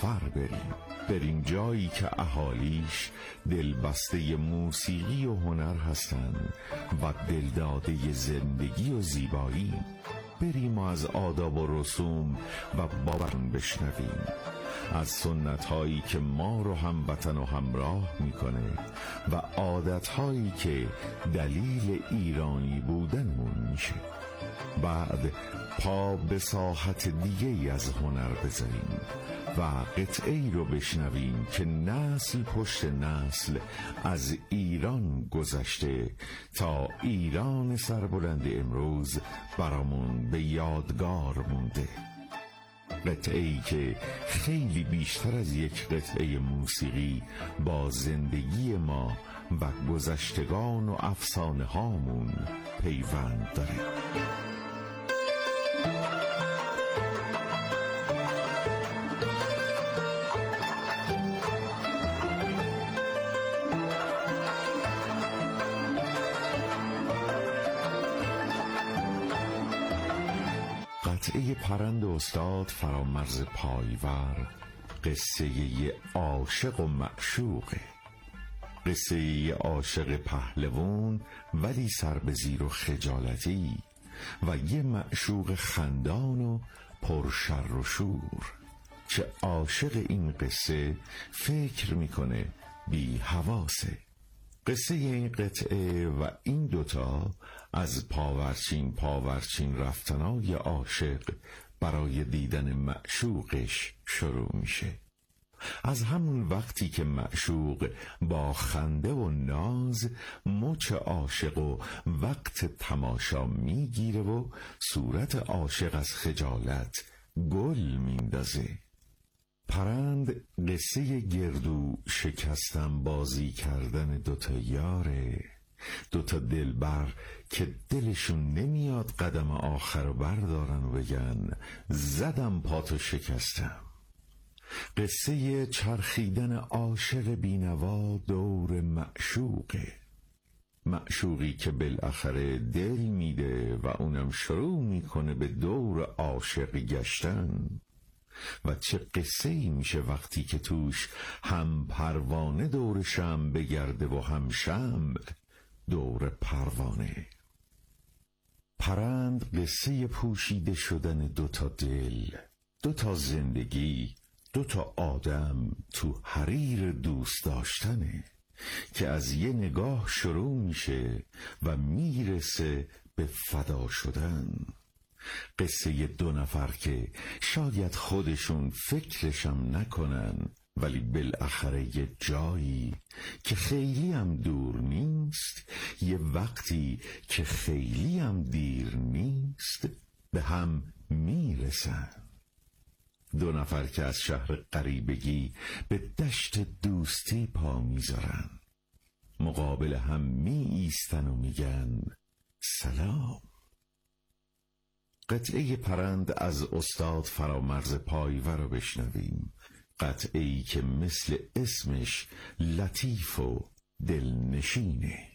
سفر بریم جایی که اهالیش دلبسته موسیقی و هنر هستند و دلداده زندگی و زیبایی. بریم و از آداب و رسوم و باوران بشنویم، از سنت هایی که ما رو هموطن و همراه میکنه و عادت هایی که دلیل ایرانی بودنمون میشه. بعد پا به ساحت دیگه از هنر بذاریم و قطعه‌ای رو بشنویم که نسل پشت نسل از ایران گذشته تا ایران سربلند امروز برامون به یادگار مونده. قطعه‌ای که خیلی بیشتر از یک قطعه موسیقی با زندگی ما و گذشتگان و افسانه هامون پیوند داره. قطعه پرند استاد فرامرز پایور قصه یه عاشق و معشوقه. قصه یه عاشق پهلوان ولی سر به زیر و خجالتی و یه معشوق خندان و پرشر و شور که عاشق این قصه فکر میکنه بی حواسه. قصه این قطعه و این دوتا از پاورچین رفتنای عاشق برای دیدن معشوقش شروع میشه. از همون وقتی که معشوق با خنده و ناز مچ عاشق و وقت تماشا میگیره و صورت عاشق از خجالت گل میندازه. پرند قصه گردو شکستن بازی کردن دوتا یاره، دوتا دلبر که دلشون نمیاد قدم آخر رو بردارن و بگن زدم پاتو شکستم. قصه چرخیدن عاشق بینوا دور معشوقه، معشوقی که بالاخره دل میده و اونم شروع میکنه به دور عاشق گشتن. و چه قصه ای میشه وقتی که توش هم پروانه دور شمع بگرده و هم شمع دور پروانه. پرند قصه پوشیده شدن دوتا دل، دوتا زندگی، دوتا آدم تو حریر دوست داشتنه که از یه نگاه شروع میشه و میرسه به فدا شدن. قصه دو نفر که شاید خودشون فکرشم نکنن ولی بالاخره یه جایی که خیلی هم دور نیست، یه وقتی که خیلی هم دیر نیست به هم میرسن. دو نفر که از شهر غریبگی به دشت دوستی پا میذارن، مقابل هم می ایستن و میگن سلام. قطعه پرند از استاد فرامرز پایور رو بشنویم. قطعه‌ای که مثل اسمش لطیف و دلنشینه.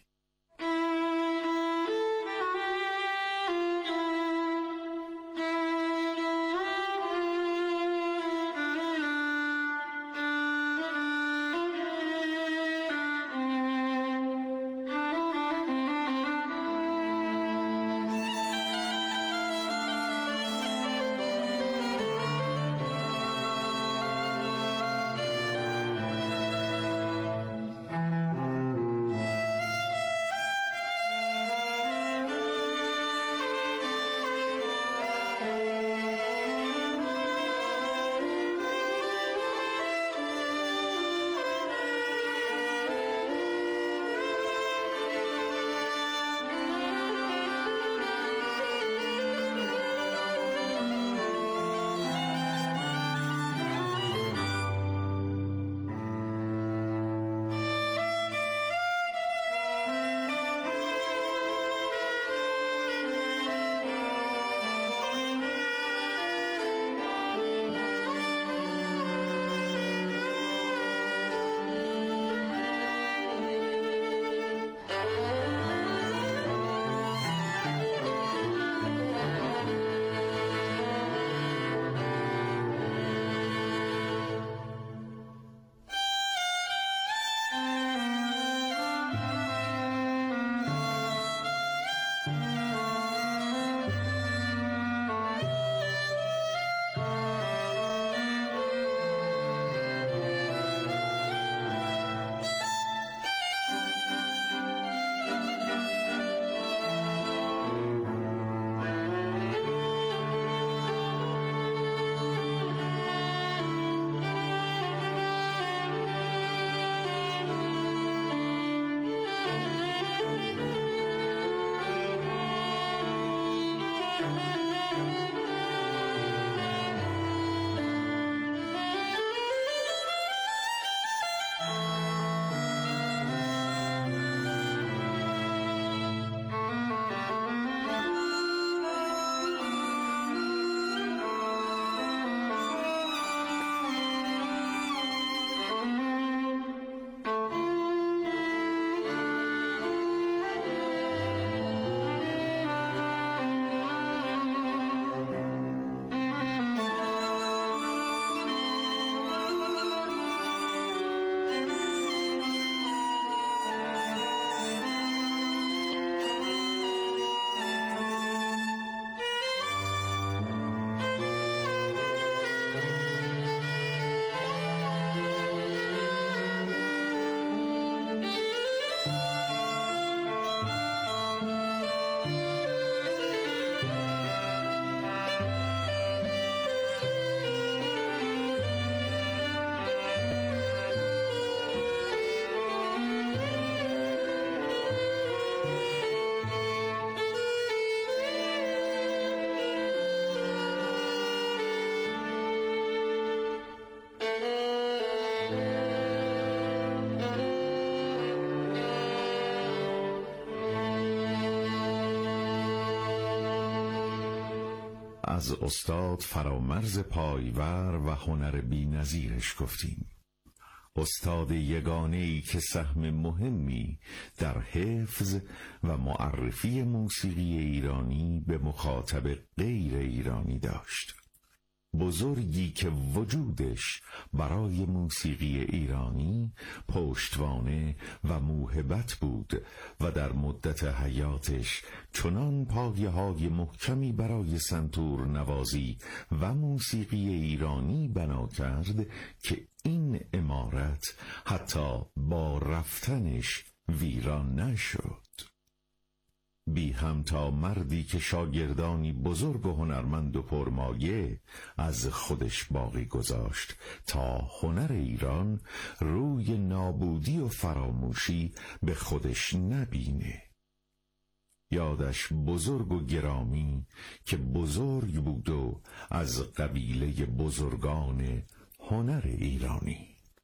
از استاد فرامرز پایور و هنر بی‌نظیرش گفتیم. استاد یگانه‌ای که سهم مهمی در حفظ و معرفی موسیقی ایرانی به مخاطب غیر ایرانی داشت. بزرگی که وجودش برای موسیقی ایرانی پشتوانه و موهبت بود و در مدت حیاتش چنان پایه‌های محکمی برای سنتور نوازی و موسیقی ایرانی بنا کرد که این عمارت حتی با رفتنش ویران نشد. بی همتا مردی که شاگردانی بزرگ و هنرمند و پرمایه از خودش باقی گذاشت تا هنر ایران روی نابودی و فراموشی به خودش نبینه. یادش بزرگ و گرامی که بزرگ بود و از قبیله بزرگان هنر ایرانی.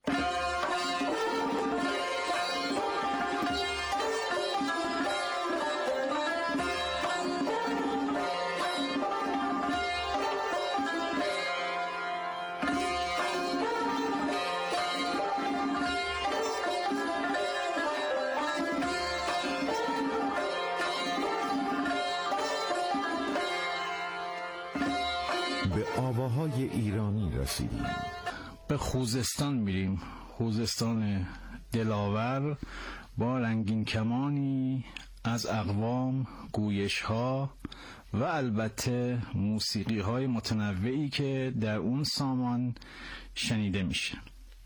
به آواهای ایرانی رسیدیم. به خوزستان میریم. خوزستان دلاور با رنگین کمانی از اقوام، گویش ها و البته موسیقی های متنوعی که در اون سامان شنیده میشه.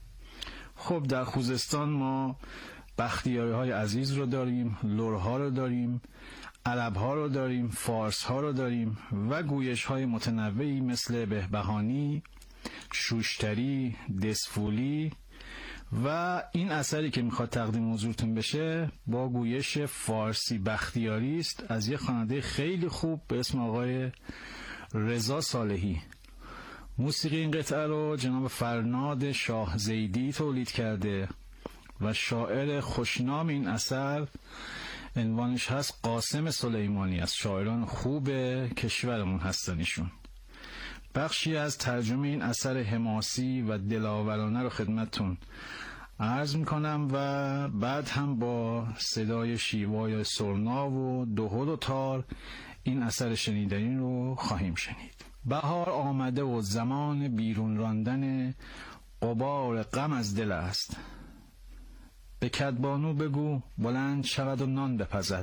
خب در خوزستان ما بختیاری های عزیز رو داریم، لرها رو داریم، عرب ها رو داریم، فارس ها رو داریم و گویش های متنوعی مثل بهبهانی، شوشتری، دسفولی و این اثری که میخواد تقدیم حضورتون بشه با گویش فارسی بختیاری است از یه خواننده خیلی خوب به اسم آقای رضا صالحی. موسیقی این قطعه رو جناب فرناد شاه زیدی تولید کرده و شاعر خوشنام این اثر عنوانش هست قاسم سلیمانی، از شاعران خوب کشورمون هستن ایشون. بخشی از ترجمه این اثر حماسی و دلاورانه رو خدمتتون عرض میکنم و بعد هم با صدای شیوای سرنا و دهل و تار این اثر شنیدنی رو خواهیم شنید. بهار آمده و زمان بیرون راندن غبار غم از دل است. به کدبانو بگو بلند شود و نان بپزد.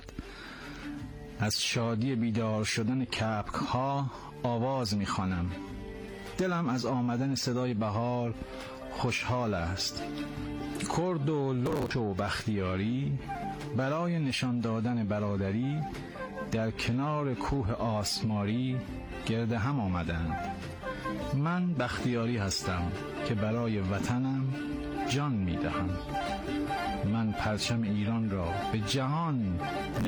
از شادی بیدار شدن کبک ها آواز میخوانم. دلم از آمدن صدای بهار خوشحال است. کرد و لوچ و بختیاری برای نشان دادن برادری در کنار کوه آسماری گرد هم آمدند. من بختیاری هستم که برای وطنم جان میدهم. من پرچم ایران را به جهان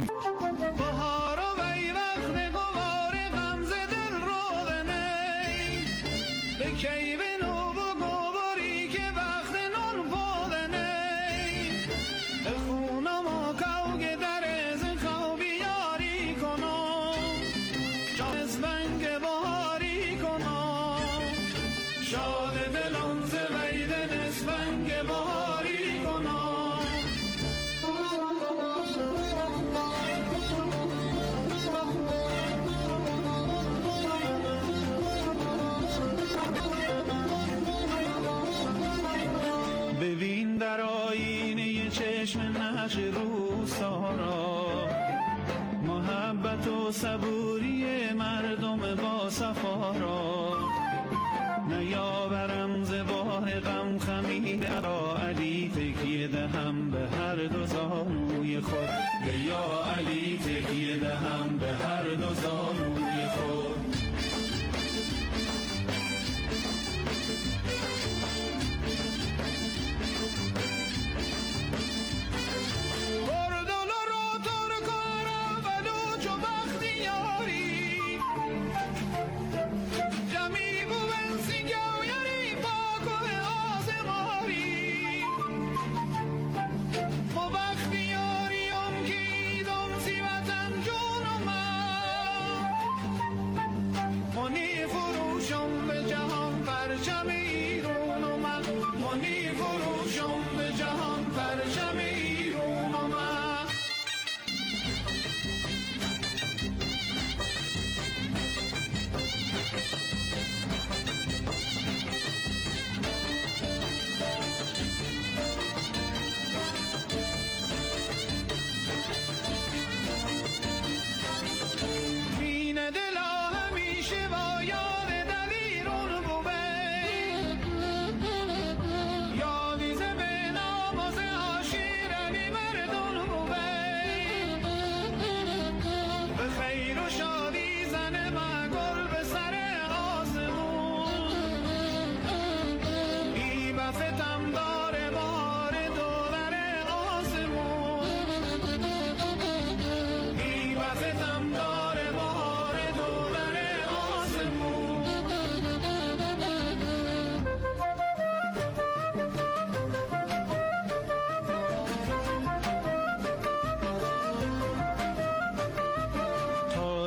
بهار و وقت غبار غم ز دل روغنی به کیو نو و گواری که وقت نون پودنی به خونم و کوگ در از خوابی یاری کنم جاز بنگ بهاری کنم شاد دلم ز ویدن از بنگ بهاری کنم. ببین در آینه چشم نقش روسارا محبت و صبوری مردم با صفارا نیاورم ز بار غم خمیده را علی تکیه دهم به هر دو زانوی خود یا علی تکیه دهم به هر دو زانوی خود. جمی بوون سینگاویاری پاکو آزماری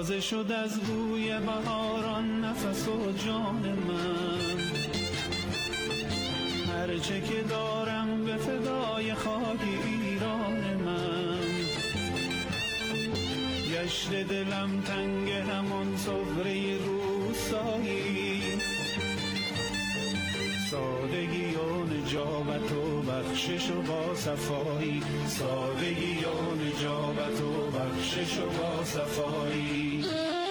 تازه شد از بوی بهاران نفس و جان من، هرچه که دارم به فدای خاک ایران من. گشت دلم تنگ همان سفره روستایی، سادگی و نجابت و بخشش و با صفایی، سادگی و نجابت و بخشش و با صفایی.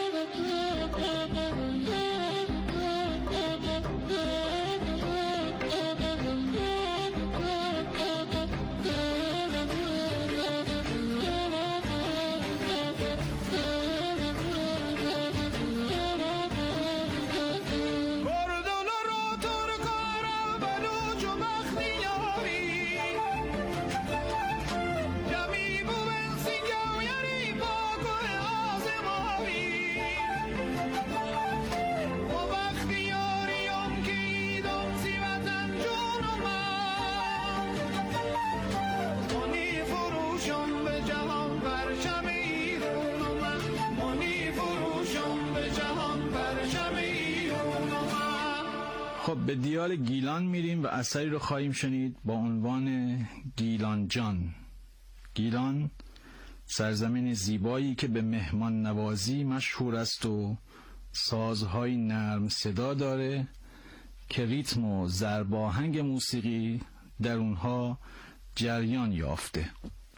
خب به دیار گیلان میریم و اثری رو خواهیم شنید با عنوان گیلان جان. گیلان سرزمین زیبایی که به مهمان نوازی مشهور است و سازهای نرم صدا داره که ریتم و ضرباهنگ موسیقی در اونها جریان یافته.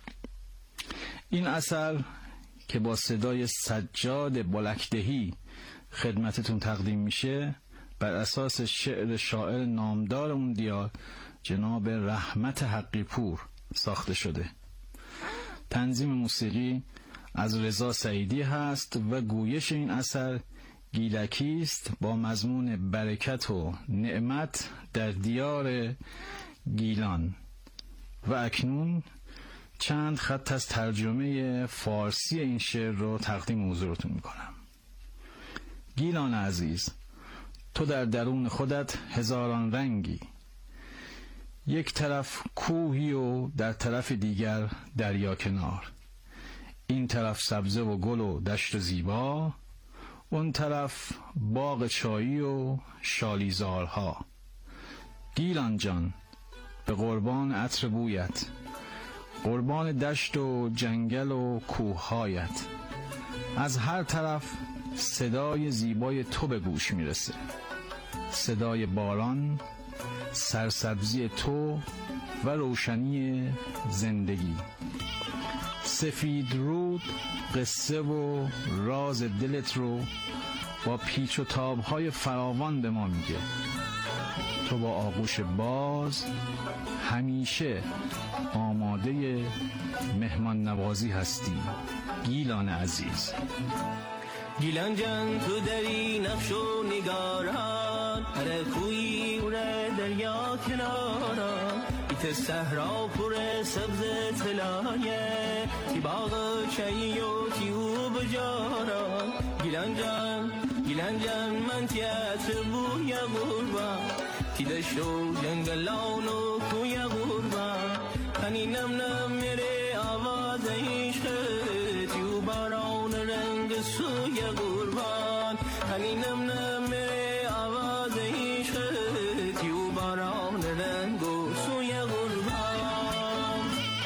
این اثر که با صدای سجاد بلکدهی خدمتتون تقدیم میشه بر اساس شعر شاعر نامدار اون دیار جناب رحمت حقی پور ساخته شده. تنظیم موسیقی از رضا سعیدی هست و گویش این اثر گیلکی است با مضمون برکت و نعمت در دیار گیلان. و اکنون چند خط از ترجمه فارسی این شعر رو تقدیم حضورتون میکنم. گیلان عزیز، تو در درون خودت هزاران رنگی، یک طرف کوهی و در طرف دیگر دریا کنار، این طرف سبزه و گل و دشت زیبا، اون طرف باغ چایی و شالیزارها. گیلان جان، به قربان عطر بویت، قربان دشت و جنگل و کوههایت، از هر طرف صدای زیبای تو به گوش میرسه، صدای باران، سرسبزی تو و روشنی زندگی. سفید رود قصه و راز دلت رو با پیچ و تابهای فراوان به ما میگه. تو با آغوش باز همیشه آماده مهمان نوازی هستی. گیلان عزیز. گیلان جان، تو داری نقش و نگاران، هر کوی ره دریا کناران، ایت صحرا پر سبز طلایه، تی باغ چایی و تی او بجاران. گیلان جان من تیت بوی غربان، تی دشت و جنگلان و کوی غربان، هنی نم نم میره آواز عشق، تی و باران رنگ سوی قربان، هنی نم نم میره آواز عشق، تی و باران رنگ سوی قربان.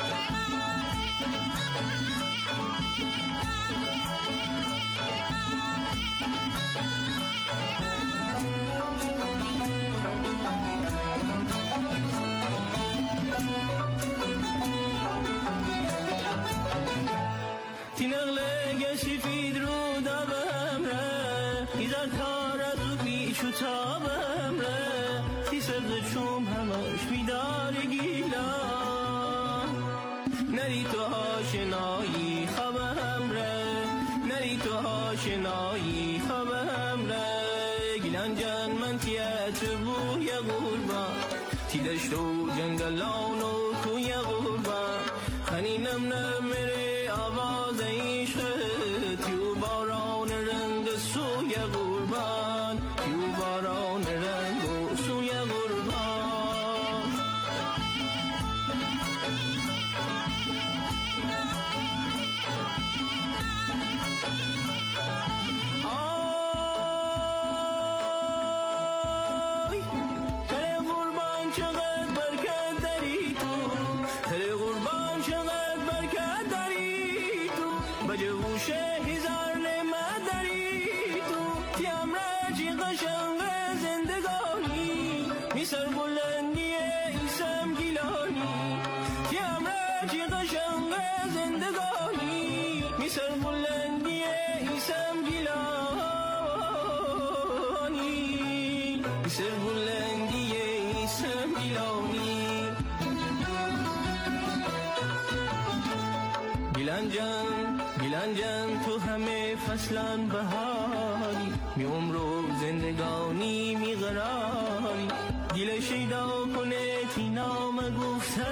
تی نقله گشی فید رو دابم ره، ایزا کار از و پیچ و تابم ره، تی سبز چوم هماش بیدار گیلان، نری تو آشنایی خوابم ره، نری تو آشنایی خوابم ره. گیلان جان من تیت بوی قربان، تی دشت و جنگلان و کوی قربان، هنی نم نم میره آواز عشق، تی و باران رنگ سوی قربان، تی و باران رنگ سوی قربان. گیلنجن تو همه فصلان بهاری، می عمر و زندگانی می قراری، گیل شیدا کنه تی نام گفتن،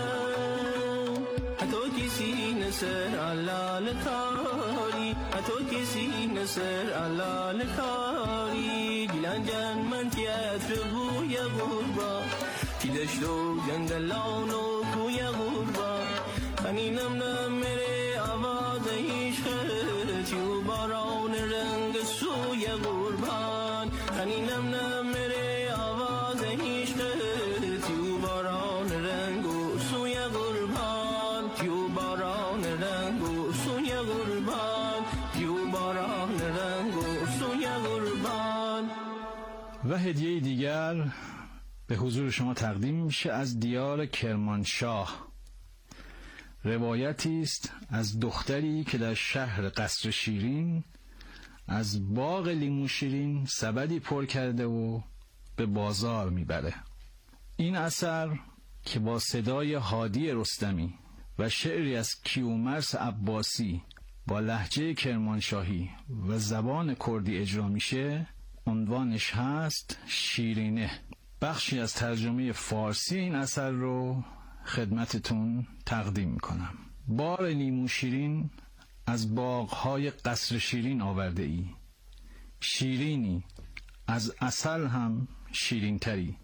حتی کسی نسر علال کاری، حتی کسی نسر علال کاری. گیلنجن من تیت بوی غربا، تی دشت و جنگلان و کوی غربا، خنینم نمیره آواز عشق، تیو باران رنگ سوی قربان، خنینم نمیره آواز عشق، تیو باران رنگ سوی قربان، تیو باران رنگ سوی قربان، تیو باران رنگ سوی قربان. و هدیه دیگر به حضور شما تقدیم میشه از دیار کرمانشاه. روایتی است از دختری که در شهر قصر شیرین از باغ لیمو شیرین سبدی پر کرده و به بازار میبره. این اثر که با صدای هادی رستمی و شعری از کیومرث عباسی با لهجه کرمانشاهی و زبان کردی اجرا میشه، عنوانش هست شیرینه. بخشی از ترجمه فارسی این اثر رو خدمتتون تقدیم میکنم. بار لیمو شیرین از باغهای قصر شیرین آورده ای، شیرینی از عسل هم شیرین تری،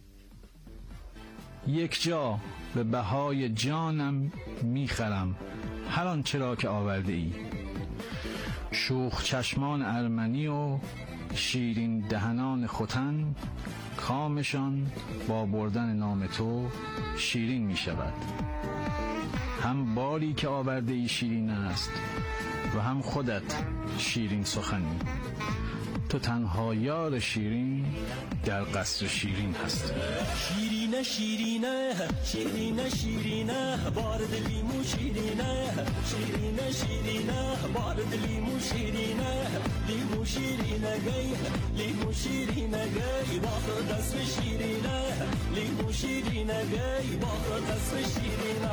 یک جا به بهای جانم میخرم هر آنچه را که آورده ای. شوخ چشمان ارمنی و شیرین دهنان ختن، کامشان با بردن نام تو شیرین می شود. هم باری که آورده ای شیرین است و هم خودت شیرین سخنی، تو تنها یار شیرین در قصر شیرین هستی. شیرینه شیرینه شیرینه شیرینه بارد لیمو شیرینه، شیرینه شیرینه بارد لیمو شیرینه، لیمو شیرینه گی لیمو شیرینه گی باخر دست شیرینه، لیمو شیرینه گی باخر دست شیرینه.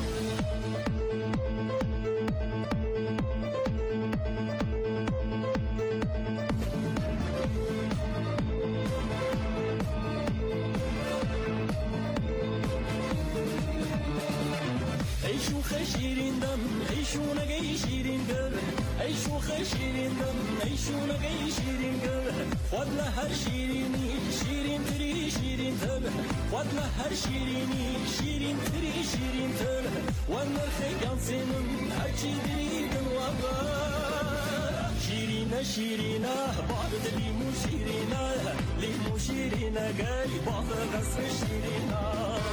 شیریندم ای شونگی شیرین گر، ای شوخ شیریندم ای شونگی شیرین گر، خود لهر شیرینی شیرین تری شیرین تر، خود لهر شیرینی شیرین تری شیرین تر، و نرخ گانسینم هرچی دری دنوا. شیرینه شیرینه بارد لیمو شیرینه، لیمو شیرینه گی باخر قصر شیرینه.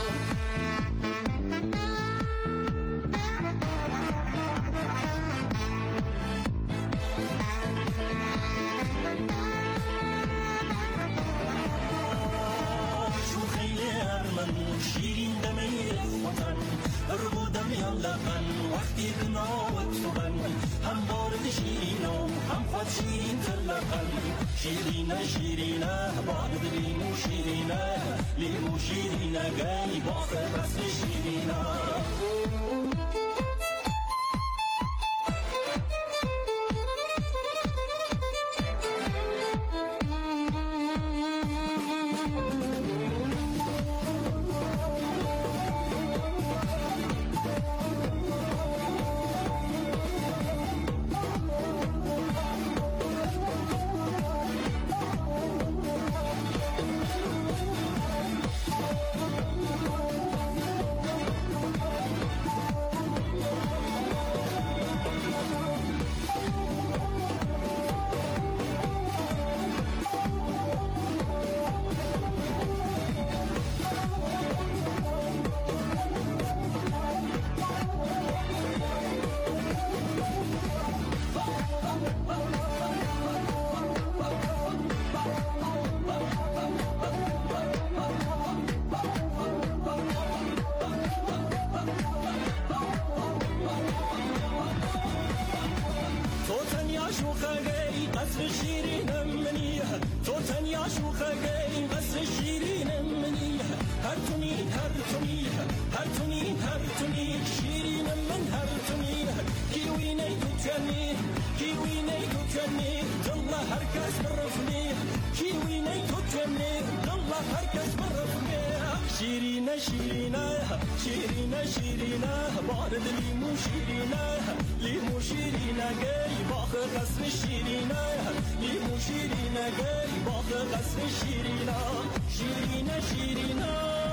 شیرین دمی وطن ربودم یالقن وقتی بناوت بن، هم بارد شیرینو هم خود شیرین تلقن. شیرینه شیرینه بارد لیمو شیرینه، لیمو شیرینه گی باخر قصر شیرینه. هرکس برفنی کیوینه تو جمنی الله هرکس برفنی شیرینه شیرینه شیرینه شیرینه بارد لیمو شیرینه لیمو شیرینه گی باخ قصر شیرینه لیمو شیرینه گی باخ قصر شیرینه شیرینه شیرینه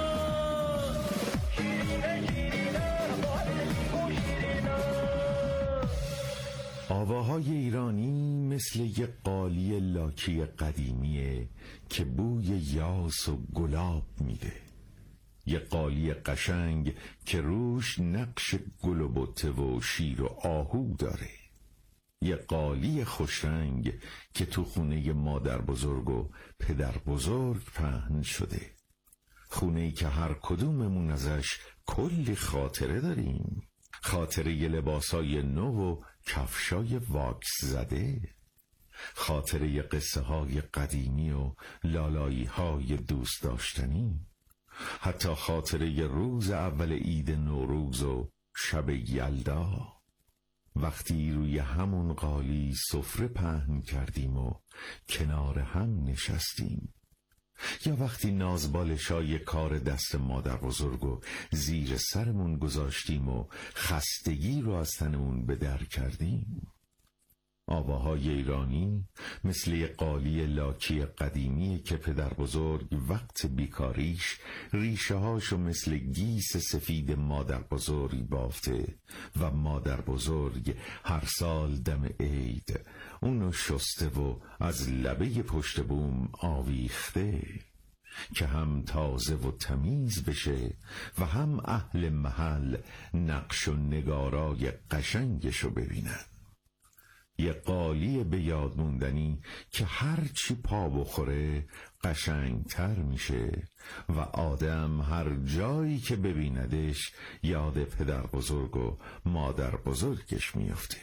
آواهای ایرانی مثل یک قالی لاکی قدیمیه که بوی یاس و گلاب میده. یک قالی قشنگ که روش نقش گل و بته و شیر و آهو داره. یک قالی خوشرنگ که تو خونه مادر بزرگ و پدر بزرگ پهن شده. خونه‌ای که هر کدوممون ازش کلی خاطره داریم. خاطره ی لباسای نو و کفشای واکس زده، خاطره ی قصه های قدیمی و لالایی های دوست داشتنی، حتی خاطره ی روز اول عید نوروز و شب یلدا، وقتی روی همون قالی سفره پهن کردیم و کنار هم نشستیم، یا وقتی نازبالشای کار دست مادر بزرگ و زیر سرمون گذاشتیم و خستگی رو از تنمون به در کردیم. آواهای ایرانی مثل یک قالی لاکی قدیمی که پدر بزرگ وقت بیکاریش ریشه هاشو مثل گیس سفید مادر بزرگ بافته و مادر بزرگ هر سال دم عید اونو شسته و از لبه پشت بوم آویخته که هم تازه و تمیز بشه و هم اهل محل نقش و نگارای قشنگشو ببینن. یه قالی به یاد موندنی که هر چی پا بخوره قشنگتر میشه و آدم هر جایی که ببیندش یاد پدر بزرگ و مادر بزرگش میفته.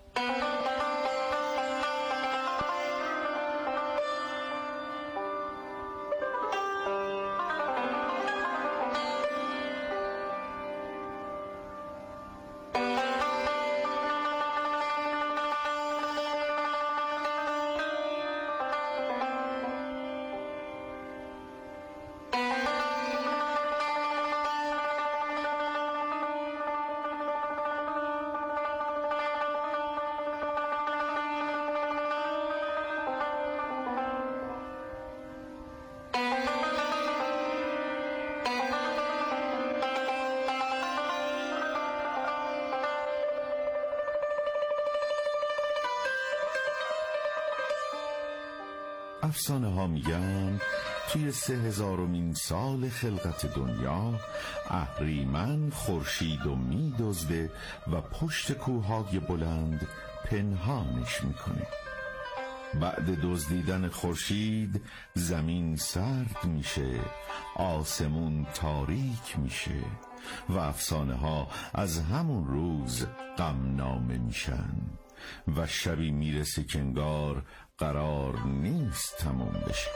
افسانه ها میگن توی 3000مین سال خلقت دنیا اهریمن خورشید و میدزده و پشت کوههای بلند پنهانش میکنه. بعد دزدیدن خورشید زمین سرد میشه، آسمون تاریک میشه و افسانه ها از همون روز غمنامه میشن و شبی میرسه که انگار قرار نیست تموم بشه.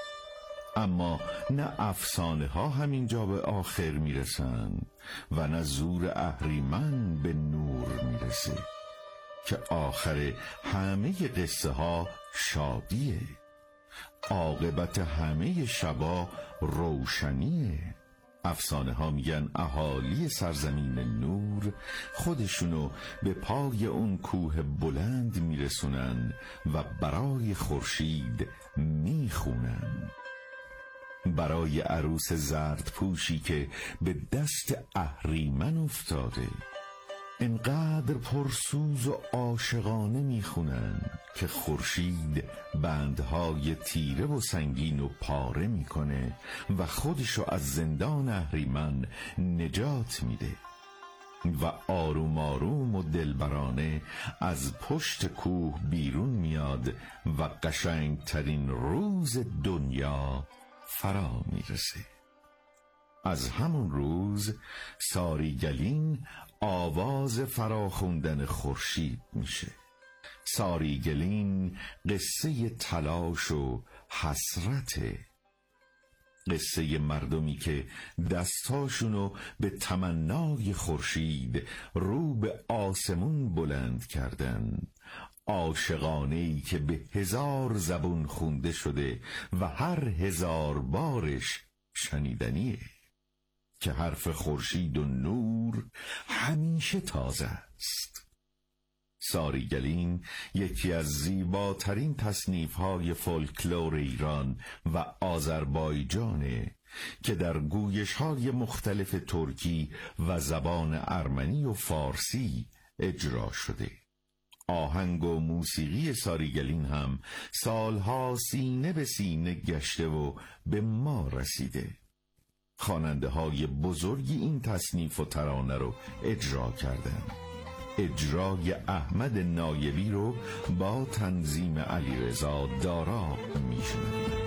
اما نه افسانه ها همینجا به آخر میرسن و نه زور اهریمن به نور میرسه که آخر همه قصه ها شادیه، عاقبت همه شبا روشنیه. افسانه ها میگن اهالی سرزمین نور خودشونو به پای اون کوه بلند میرسونن و برای خورشید میخونن، برای عروس زرد پوشی که به دست اهریمن افتاده. انقدر پرسوز و عاشقانه میخونن که خورشید بندهای تیره و سنگین و پاره میکنه و خودشو از زندان اهریمن نجات میده و آروم آروم و دلبرانه از پشت کوه بیرون میاد و قشنگترین روز دنیا فرا میرسه. از همون روز ساریگلین آواز فراخوندن خورشید میشه. ساریگلین قصه تلاش و حسرته، قصه مردمی که دستاشونو به تمنای خورشید رو به آسمون بلند کردن، عاشقانه‌ای که به 1000 زبون خونده شده و هر 1000 بارش شنیدنیه، که حرف خورشید و نور همیشه تازه است. ساریگلین یکی از زیباترین تصنیف‌های فولکلور ایران و آذربایجانه که در گویش‌های مختلف ترکی و زبان ارمنی و فارسی اجرا شده. آهنگ و موسیقی ساریگلین هم سالها سینه به سینه گشته و به ما رسیده. خواننده های بزرگی این تصنیف و ترانه رو اجرا کردن. اجرای احمد نایبی رو با تنظیم علیرضا دارا میشنوید.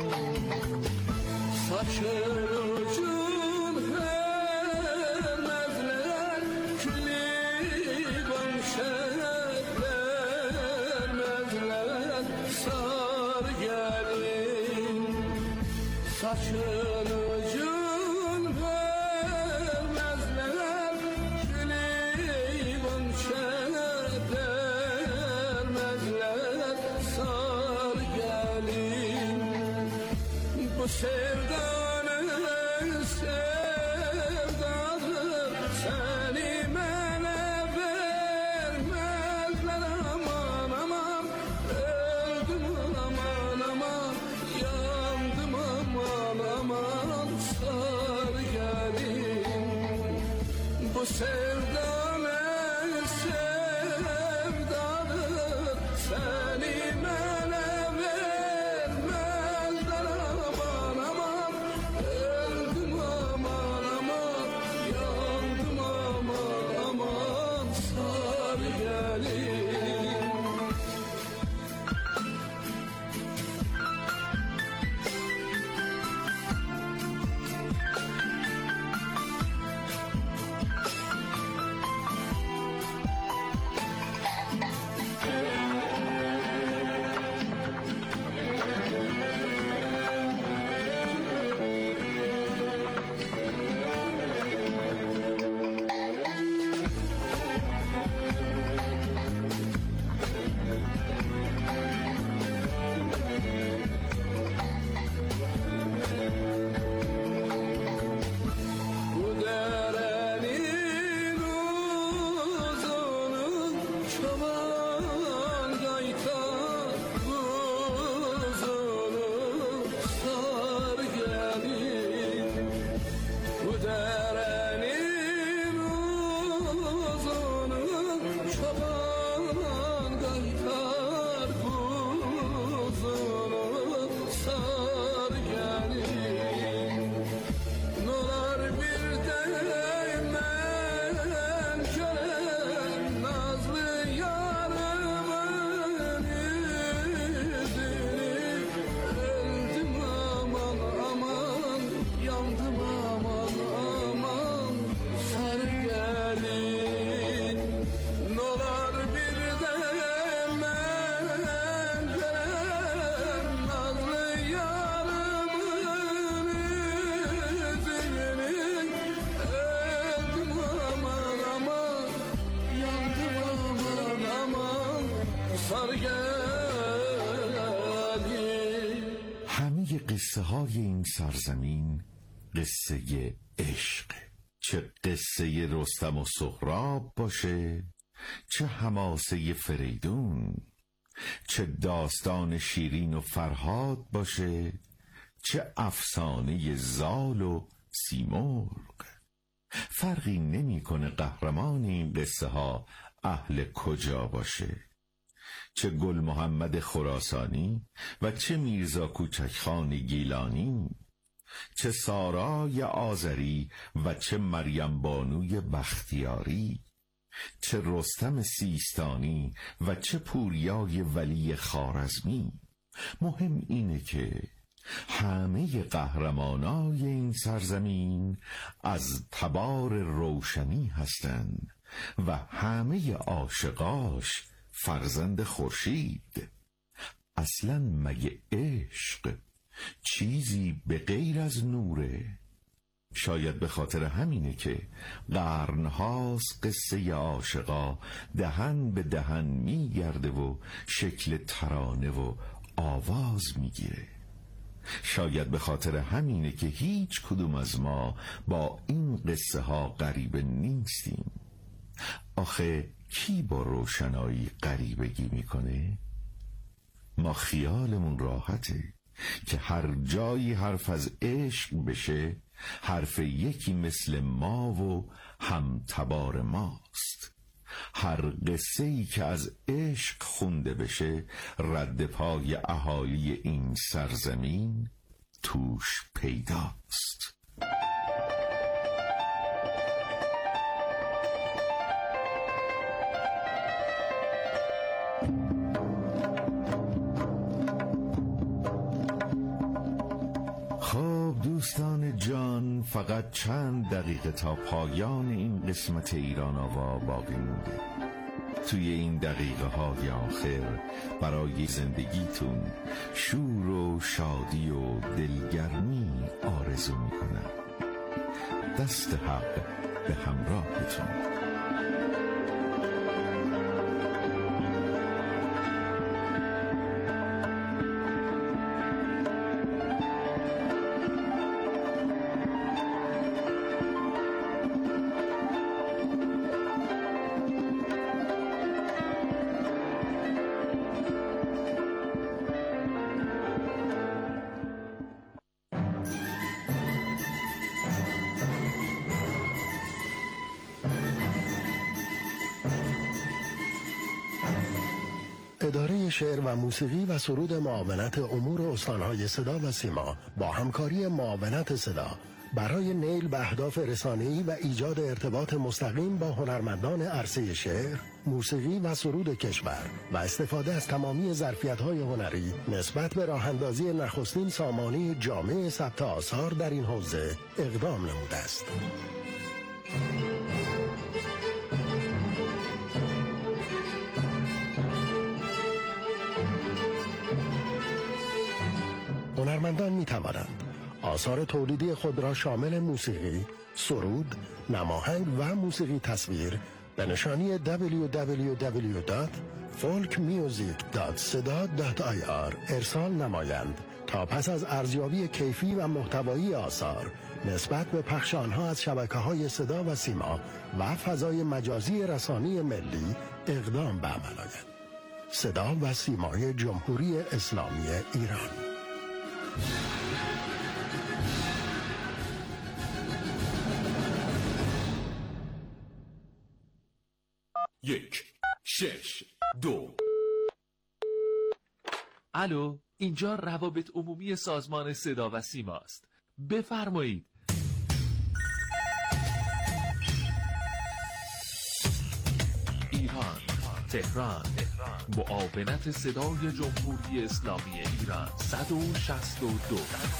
همه قصه های این سرزمین قصه عشق، چه قصه رستم و سهراب باشه، چه حماسه فریدون، چه داستان شیرین و فرهاد باشه، چه افسانه زال و سیمرغ. فرقی نمی‌کنه قهرمان این قصه ها اهل کجا باشه، چه گل محمد خراسانی و چه میرزا کوچکخان گیلانی، چه سارای آذری و چه مریم بانوی بختیاری، چه رستم سیستانی و چه پوریای ولی خوارزمی. مهم اینه که همه قهرمانای این سرزمین از تبار روشنی هستند و همه عاشقاش فرزند خورشید. اصلا مگه عشق چیزی به غیر از نوره؟ شاید به خاطر همینه که قرنهاست قصه عاشقا دهن به دهن میگرده و شکل ترانه و آواز میگیره. شاید به خاطر همینه که هیچ کدوم از ما با این قصه ها غریبه نیستیم. آخه کی با روشنایی غریبگی میکنه؟ ما خیالمون راحته که هر جایی حرف از عشق بشه حرف یکی مثل ما و هم تبار ماست. هر قصه ای که از عشق خونده بشه رد پای اهالی این سرزمین توش پیداست. دوستان جان، فقط چند دقیقه تا پایان این قسمت ایران آوا باقی مونده. توی این دقیقه های آخر برای زندگیتون شور و شادی و دلگرمی آرزو میکنم. دست حق به همراهتون. اداره شعر و موسیقی و سرود معاونت امور استانهای صدا و سیما با همکاری معاونت صدا برای نیل به اهداف رسانه‌ای و ایجاد ارتباط مستقیم با هنرمندان عرصه شعر، موسیقی و سرود کشور و استفاده از تمامی ظرفیت‌های هنری نسبت به راه‌اندازی نخستین سامانه جامع ثبت آثار در این حوزه اقدام نموده است. هنرمندان می توانند آثار تولیدی خود را شامل موسیقی، سرود، نماهنگ و موسیقی تصویر به نشانی www.folkmusic.seda.ir ارسال نمایند تا پس از ارزیابی کیفی و محتوایی آثار نسبت به پخش آنها از شبکه‌های صدا و سیما و فضای مجازی رسانی ملی اقدام به عمل آید. صدا و سیمای جمهوری اسلامی ایران. یک، شش، دو. الو، اینجا روابط عمومی سازمان صدا و سیما است. بفرمایید. ایران، تهران، معاونت صدای جمهوری اسلامی ایران 162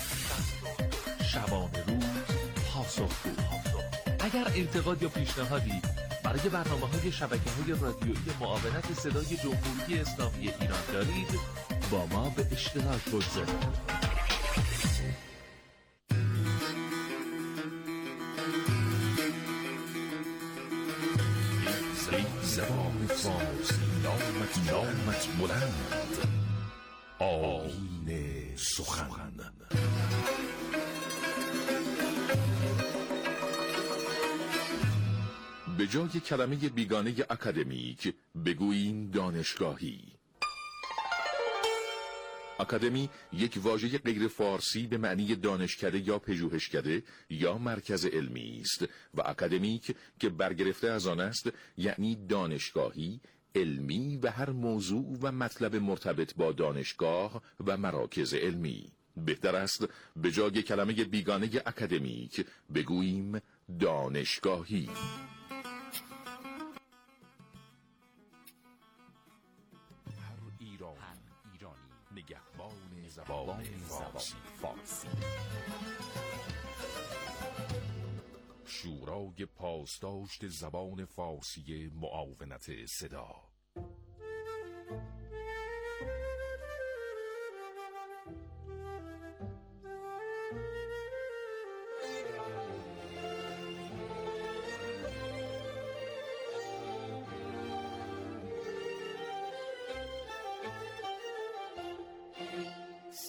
شبانه روز پاسخگو. اگر انتقاد یا پیشنهادی برای برنامه‌های شبکه‌های رادیویی معاونت صدای جمهوری اسلامی ایران دارید با ما به اشتراک بگذارید. زبان فارسی نامت بلند، آیین سخن. به جای کلمه بیگانه اکادمیک بگوییم دانشگاهی. اکادمی یک واژه غیر فارسی به معنی دانشکده یا پژوهشکده یا مرکز علمی است و اکادمیک که برگرفته از آن است یعنی دانشگاهی، علمی و هر موضوع و مطلب مرتبط با دانشگاه و مراکز علمی. بهتر است به جای کلمه بیگانه اکادمیک بگوییم دانشگاهی. نگهبان زبان فارسی. شورای پاسداشت زبان فارسی معاونت صدا.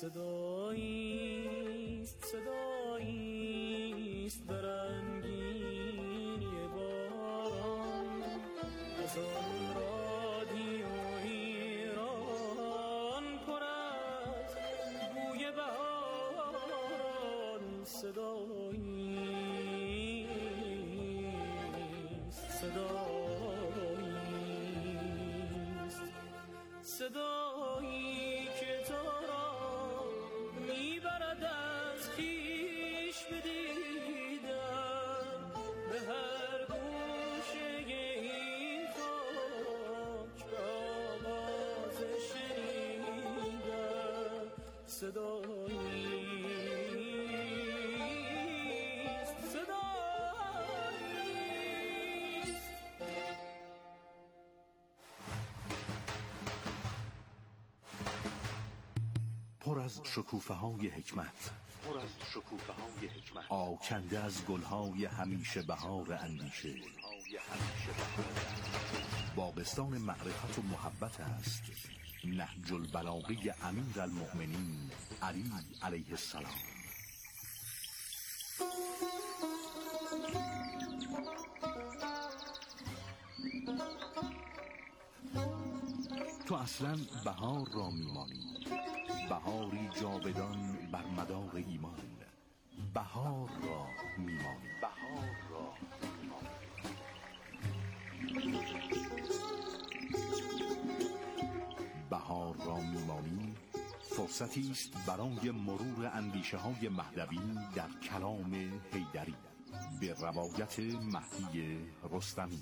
صداییست برنگینی باران از آن رادیو ایران پر از بوی بهاران صدایی که تو را میبرد از خویش بدیدم به هر گوشه این خاک آواز شنیدم پر از شکوفه‌های حکمت، آکنده از گل‌های همیشه بهار اندیشه. باغستان معرفت و محبت است نهج البلاغه امیرالمؤمنین علی علیه السلام. تو اصلا بهار را می‌مانی، بهاری جاودان بر مدار ایمان. بهار را می‌مانی. بهار را می‌مانی فرصتی است برای مرور اندیشه‌های مهدوی در کلام حیدری به روایت مهدی رستمی.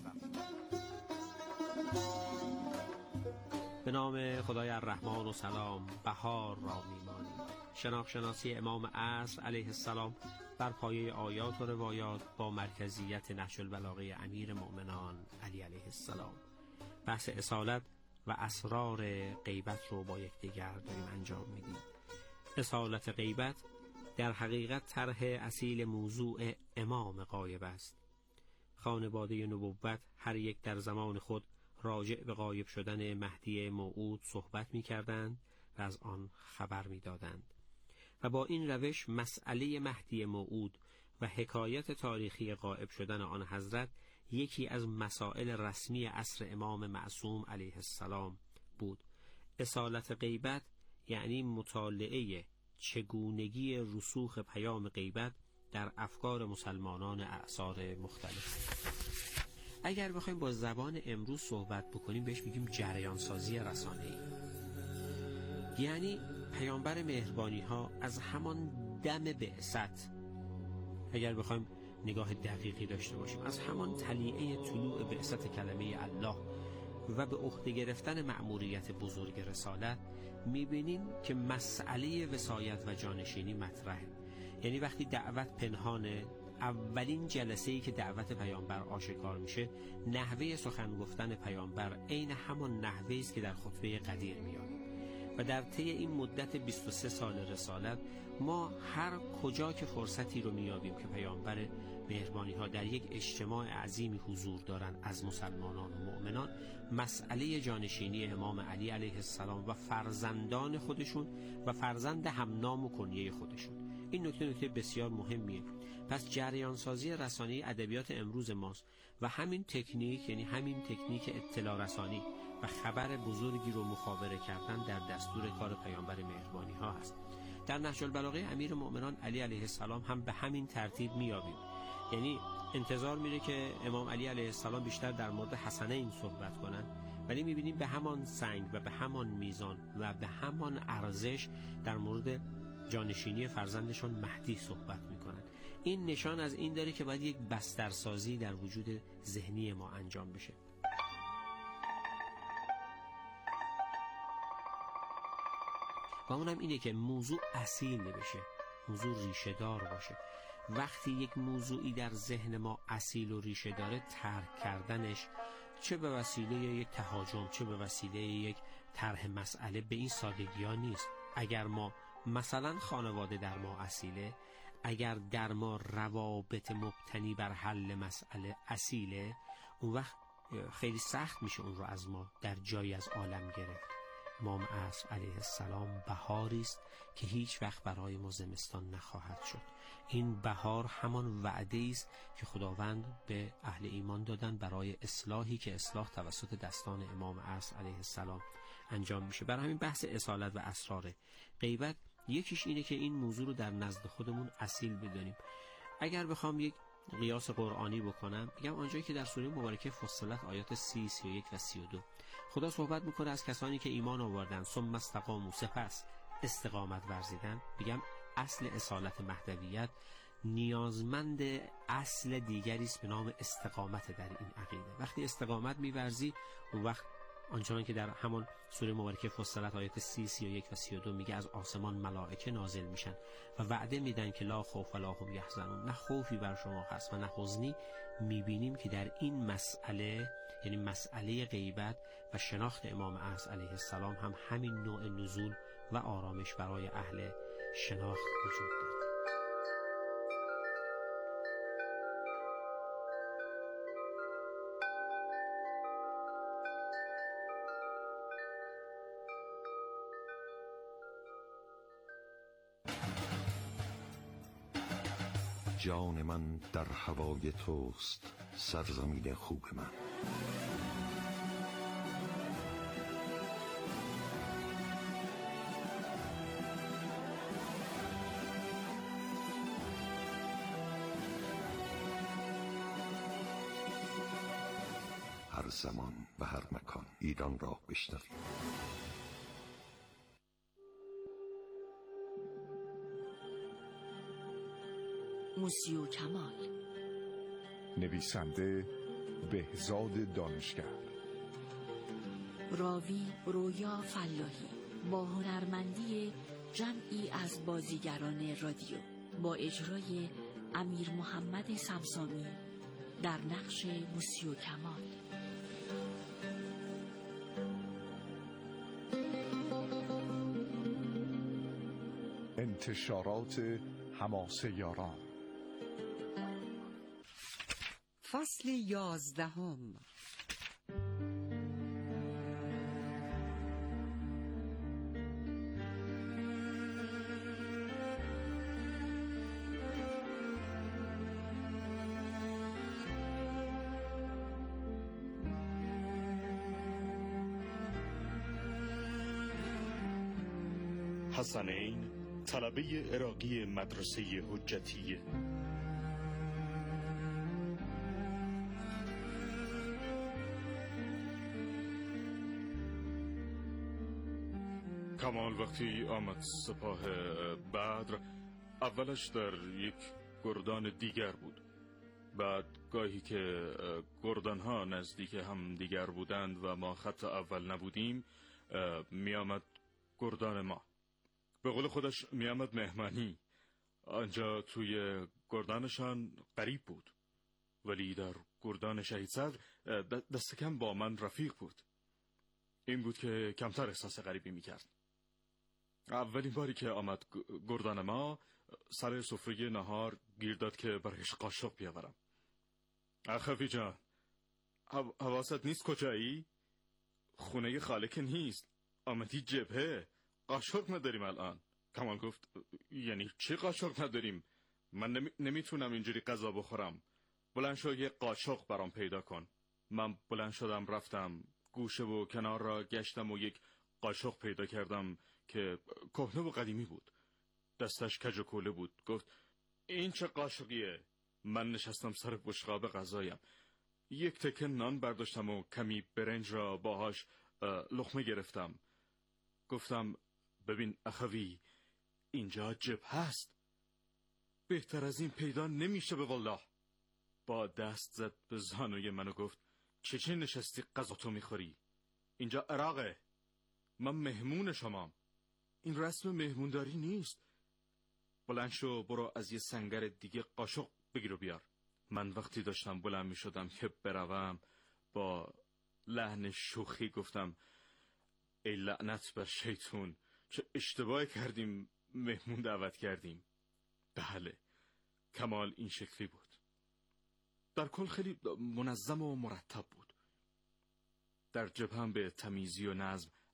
به نام خدای الرحمن و سلام. بهار را میمانیم. شناختی امام عصر علیه السلام بر پایه آیات و روایات با مرکزیت نهج البلاغه امیر مؤمنان علی علیه السلام. بحث اصالت و اسرار غیبت رو با یکدیگر داریم انجام میدیم. اصالت غیبت در حقیقت طرح اصیل موضوع امام غایب است. خانواده نبوت هر یک در زمان خود راجع به غایب شدن مهدی موعود صحبت می کردند و از آن خبر می دادند و با این روش مسئله مهدی موعود و حکایت تاریخی غایب شدن آن حضرت یکی از مسائل رسمی عصر امام معصوم علیه السلام بود. اصالت غیبت یعنی مطالعه چگونگی رسوخ پیام غیبت در افکار مسلمانان اعصار مختلف. اگر بخوایم با زبان امروز صحبت بکنیم بهش میگیم جریان سازی رسانه‌ای. یعنی پیامبر مهربانی ها از همان دم بعثت، اگر بخوایم نگاه دقیقی داشته باشیم، از همان طلیعه طلوع بعثت کلمه الله و به عهده گرفتن مأموریت بزرگ رسالت میبینیم که مسئله وصایت و جانشینی مطرحه. یعنی وقتی دعوت پنهانه، اولین جلسه‌ای که دعوت پیامبر آشکار میشه نحوه سخن گفتن پیامبر عین همان نحوه‌ای است که در خطبه قدیر میاد. و در طی این مدت 23 سال رسالت ما هر کجا که فرصتی رو میابیم که پیامبر مهربانی ها در یک اجتماع عظیمی حضور دارن از مسلمانان و مؤمنان، مسئله جانشینی امام علی علیه السلام و فرزندان خودشون و فرزند همنام و کنیه خودشون، این نکته بسیار مهمیه. پس جریان سازی رسانه‌ای ادبیات امروز ماست و همین تکنیک، یعنی همین تکنیک اطلاع رسانی و خبر بزرگی رو مخابره کردن در دستور کار پیامبر مهربانی ها هست. در نهج البلاغه امیر مؤمنان علی علیه السلام هم به همین ترتیب میابیم. یعنی انتظار میره که امام علی علیه السلام بیشتر در مورد حسنین صحبت کنن، ولی میبینیم به همان سنگ و به همان میزان و به همان ارزش در مورد جانشینی فرزندشون مهدی صحبت میکنن. این نشان از این داره که باید یک بسترسازی در وجود ذهنی ما انجام بشه. و اونم اینه که موضوع اصیل نبشه، موضوع ریشه دار باشه. وقتی یک موضوعی در ذهن ما اصیل و ریشه داره، ترک کردنش چه به وسیله یک تهاجم چه به وسیله یک طرح مسئله به این سادگی ها نیست. اگر ما مثلا خانواده در ما اصیله، اگر در ما روابط مبتنی بر حل مسئله اصیله، اون وقت خیلی سخت میشه اون رو از ما در جایی از عالم گرفت. امام عصر علیه السلام بهاری است که هیچ وقت برای ما زمستان نخواهد شد. این بهار همان وعده است که خداوند به اهل ایمان دادن برای اصلاحی که اصلاح توسط دستان امام عصر علیه السلام انجام میشه. برای همین بحث اصالت و اسرار غیبت یکیش اینه که این موضوع رو در نزد خودمون اصیل بدونیم. اگر بخوام یک قیاس قرآنی بکنم، میگم آنجایی که در سوره مبارکه فصلت آیات 30، 31 و 32 خدا صحبت میکنه از کسانی که ایمان آوردن ثم استقاموا، سپس استقامت ورزیدن، میگم اصل اصالت مهدویت نیازمند اصل دیگری است به نام استقامت در این عقیده. وقتی استقامت می‌ورزی اون وقت آنچنان که در همان سوره مبارکه فصلت آیات 30، 31 و 32 میگه از آسمان ملائکه نازل میشن و وعده میدن که لا خوف ولا هم یحزنون، نه خوفی بر شما هست و نه حزنی. میبینیم که در این مسئله، یعنی مسئله غیبت و شناخت امام عصر علیه السلام، هم همین نوع نزول و آرامش برای اهل شناخت وجود داره. جان من در هوای توست، سرزمین خوب من. هر زمان و هر مکان ایران را بشنوید. موسیو کمال. نویسنده بهزاد دانشگر. راوی رویا فلاحی با هنرمندی جمعی از بازیگران رادیو با اجرای امیر محمد سمسامی در نقش موسیو کمال. انتشارات حماسه یاران. فصل 11. حسنین، طلبه عراقی مدرسه حجتیه. کمال وقتی آمد سپاه بدر، اولش در یک گردان دیگر بود. بعد گاهی که گردانها نزدیک هم دیگر بودند و ما خط اول نبودیم، می آمد گردان ما. به قول خودش می آمد مهمانی. آنجا توی گردانشان غریب بود، ولی در گردان شهید صدر دست کم با من رفیق بود. این بود که کمتر احساس غریبی می کرد. اولین باری که آمد گردان ما، سر سفره نهار گیر داد که برایش قاشق بیاورم. اخوی جان، حواست نیست کجایی؟ خونه خاله که نیست، آمدی جبهه، قاشق نداریم الان. کمال گفت یعنی چی قاشق نداریم؟ من نمیتونم اینجوری غذا بخورم. بلند شو یه قاشق برام پیدا کن. من بلند شدم رفتم گوشه و کنار را گشتم و یک قاشق پیدا کردم که کهنه و قدیمی بود. دستش کج و کوله بود. گفت این چه قاشقیه؟ من نشستم سر بشقاب غذایم. یک تکه نان برداشتم و کمی برنج را باهاش لقمه گرفتم. گفتم ببین اخوی، اینجا جبهه هست، بهتر از این پیدا نمیشه به والله. با دست زد به زانوی من و گفت چه نشستی غذا تو میخوری؟ اینجا عراقه، من مهمون شمام، این رسم مهمونداری نیست. بلند شو برو از یه سنگر دیگه قاشق بگیر و بیار. من وقتی داشتم بلند میشدم که بروم، با لحن شوخی گفتم ای لعنت بر شیطون، چه اشتباهی کردیم مهمون دعوت کردیم. بله، کمال این شکلی بود. در کل خیلی منظم و مرتب بود. در جبهه هم به تمیزی و نظم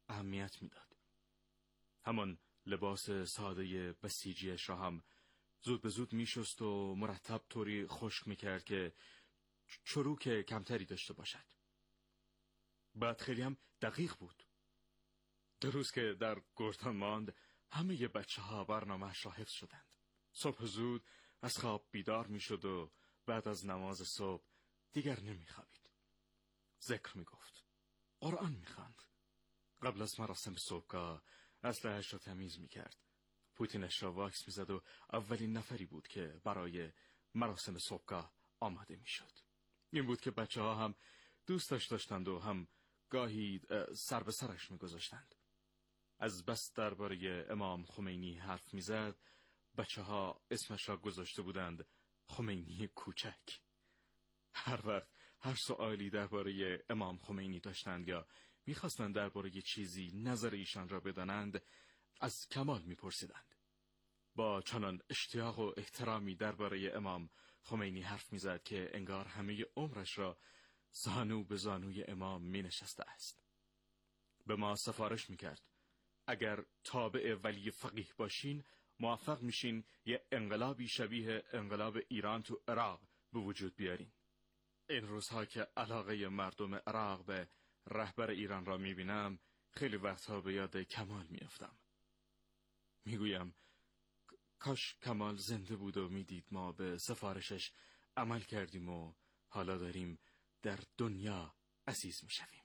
اهمیت میداد. همان لباس ساده بسیجیش را هم زود به زود میشست و مرتب طوری خشک میکرد که چروک کمتری داشته باشد. بعد خیلی هم دقیق بود. 2 روز که در گردان ماند همه بچه ها برنامه‌اش را حفظ شدند. صبح زود از خواب بیدار میشد و بعد از نماز صبح دیگر نمیخوابید. ذکر میگفت، قرآن میخواند. قبل از مراسم صبحگاه اسلحه‌اش را تمیز میکرد. پوتینش را واکس میزد و اولین نفری بود که برای مراسم صبحگاه آماده میشد. این بود که بچه ها هم دوستش داشتند و هم گاهی سر به سرش میگذاشتند. از بس درباره امام خمینی حرف میزد، بچه ها اسمش را گذاشته بودند خمینی کوچک. هر وقت هر سؤالی درباره امام خمینی داشتند یا میخواستند درباره چیزی نظر ایشان را بدانند، از کمال میپرسیدند. با چنان اشتیاق و احترامی درباره امام خمینی حرف میزد که انگار همه عمرش را زانو به زانوی امام مینشسته است. به ما سفارش میکرد اگر تابع ولی فقیه باشین موفق میشین یه انقلابی شبیه انقلاب ایران تو عراق به وجود بیارین. این روزها که علاقه مردم عراق به رهبر ایران را میبینم خیلی وقتها به یاد کمال میافتم. میگویم کاش کمال زنده بود و میدید ما به سفارشش عمل کردیم و حالا داریم در دنیا عزیز میشویم.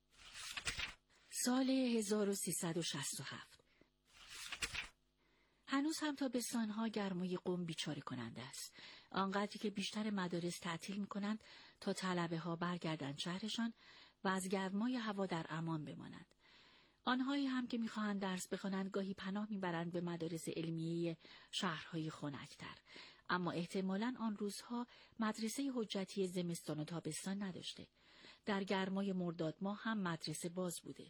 سال 1367 هنوز هم تابستان‌ها گرمای قم بیچاره کننده است. آنقدری که بیشتر مدارس تعطیل می‌کنند تا طلبه‌ها برگردند شهرشان و از گرمای هوا در امان بمانند. آنهایی هم که می‌خواهند درس بخوانند گاهی پناه می‌برند به مدارس علمیه شهرهای خنک‌تر. اما احتمالاً آن روزها مدرسه حجتی زمستان و تابستان نداشته. در گرمای مرداد ماه هم مدرسه باز بوده.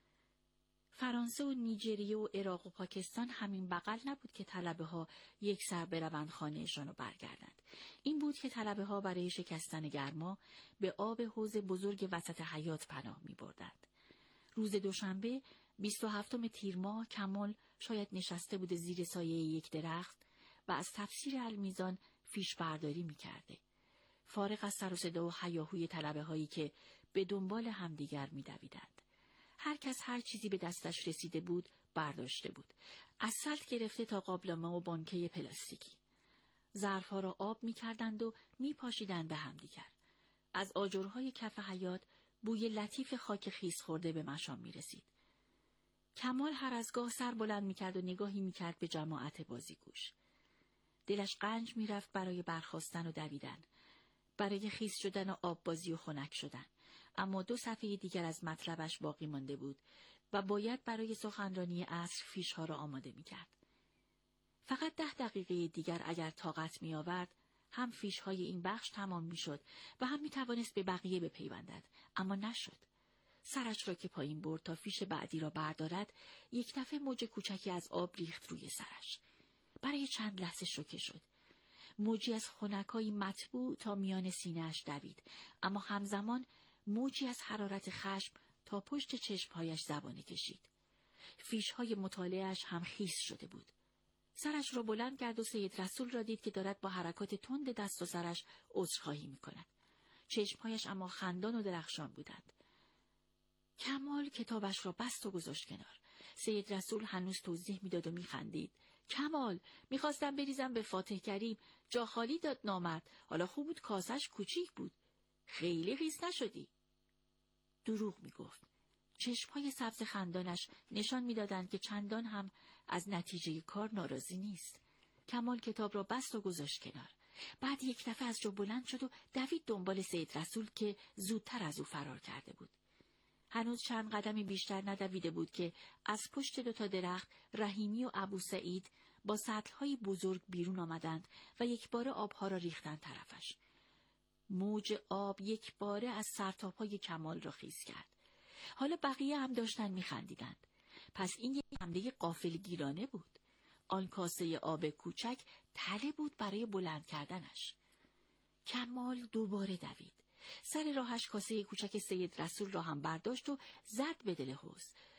فرانسه و نیجریه و عراق و پاکستان همین بغل نبود که طلبه‌ها یک سر بروند خانه‌شان و برگردند. این بود که طلبه‌ها برای شکستن گرما به آب حوض بزرگ وسط حیاط پناه می‌بردند. روز دوشنبه 27 تیر ماه کمال شاید نشسته بود زیر سایه یک درخت و از تفسیر المیزان فیش برداری می‌کرده. فارغ از سر و صدا و هیاهوی طلبه‌هایی که به دنبال همدیگر می‌دویدند. هر کس هر چیزی به دستش رسیده بود برداشته بود. از سلط گرفته تا قابلمه و بانکه پلاستیکی. ظرفها را آب می‌کردند و می‌پاشیدند به همدیگر. از آجرهای کف حیاط بوی لطیف خاک خیس خورده به مشام می‌رسید. کمال هر از گاه سر بلند می‌کرد و نگاهی می‌کرد به جماعت بازیگوش. دلش قنج می‌رفت برای برخاستن و دویدن، برای خیس شدن و آب بازی و خنک شدن. اما 2 صفحه دیگر از مطلبش باقی مانده بود و باید برای سخنرانی عصر فیش‌ها را آماده می‌کرد. فقط 10 دقیقه دیگر اگر طاقت می‌آورد، هم فیش‌های این بخش تمام می‌شد و هم می‌توانست به بقیه بپیوندد، اما نشد. سرش را که پایین برد تا فیش بعدی را بردارد، یک دفعه موج کوچکی از آب ریخت روی سرش. برای چند لحظه شوکه شد. موجی از خنکایی مطبوع تا میان سینه‌اش دوید، اما همزمان موجی از حرارت خشم تا پشت چشمهایش زبانه کشید. فیش‌های مطالعه‌اش هم خیس شده بود. سرش را بلند کرد و سید رسول را دید که دارد با حرکات تند دست و سرش عذرخواهی می‌کند. چشمهایش اما خندان و درخشان بودند. کمال کتابش را بست و گذاشت کنار. سید رسول هنوز توضیح میداد و میخندید. کمال، میخواستم بریزم به فاتح کریم، جا خالی داد نامرد. حالا خوب بود کاسش کوچیک بود. خیلی خیس نشدی. دروغ میگفت. چشمهای سبز خندانش نشان میدادند که چندان هم از نتیجه کار ناراضی نیست. کمال کتاب را بست و گذاشت کنار. بعد یک دفعه از جا بلند شد و دوید دنبال سید رسول که زودتر از او فرار کرده بود. هنوز چند قدمی بیشتر ندویده بود که از پشت 2 درخت رحیمی و ابو سعید با سطل‌های بزرگ بیرون آمدند و یک باره آبها را ریختند طرفش. موج آب یک باره از سرتاپای کمال را خیس کرد. حالا بقیه هم داشتن می‌خندیدند. پس این یک حمله غافلگیرانه بود. آن کاسه آب کوچک تله بود برای بلند کردنش. کمال دوباره دوید. سر راهش کاسه کوچک سید رسول را هم برداشت و زد به دل حوض.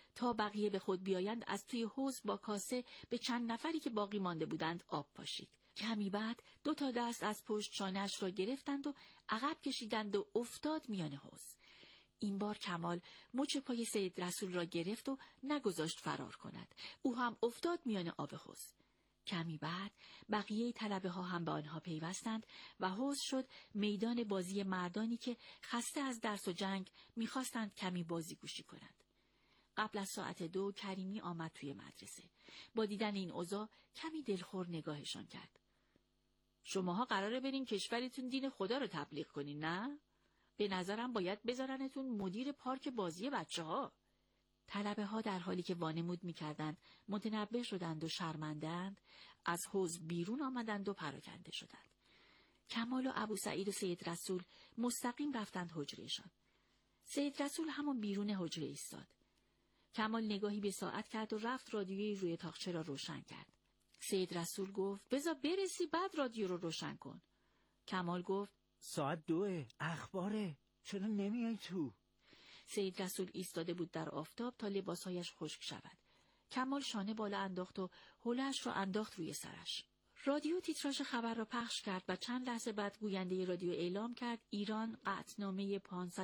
تا بقیه به خود بیایند از توی حوض با کاسه به چند نفری که باقی مانده بودند آب پاشید. کمی بعد 2 دست از پشت شانه‌اش را گرفتند و عقب کشیدند و افتاد میان حوض. این بار کمال مچ پای سید رسول را گرفت و نگذاشت فرار کند. او هم افتاد میان آب حوض. کمی بعد بقیه طلبه ها هم به آنها پیوستند و حوض شد میدان بازی مردانی که خسته از درس و جنگ میخواستند کمی بازی گوشی کنند. قبل از ساعت 2 کریمی آمد توی مدرسه. با دیدن این اوضاع کمی دلخور نگاهشان کرد. شماها قراره برین کشورتون دین خدا رو تبلیغ کنین، نه؟ به نظرم باید بذارنتون مدیر پارک بازی بچه‌ها. طلبه ها در حالی که وانمود می‌کردند متنبه شدند و شرمندند، از حوض بیرون آمدند و پراکنده شدند. کمال و ابو سعید و سید رسول مستقیم رفتند حجرهشان. سید رسول همون بیرون حجره ایستاد. کمال نگاهی به ساعت کرد و رفت رادیوی روی تاقچه را روشن کرد. سید رسول گفت بذار برسی بعد رادیو رو روشن کن. کمال گفت ساعت 2 اخباره، چرا نمیای تو؟ سید رسول ایستاده بود در آفتاب تا لباسهایش خشک شود. کمال شانه بالا انداخت و حوله‌اش را انداخت روی سرش. رادیو تیتراژ خبر را پخش کرد و چند لحظه بعد گوینده رادیو اعلام کرد ایران قطعنامه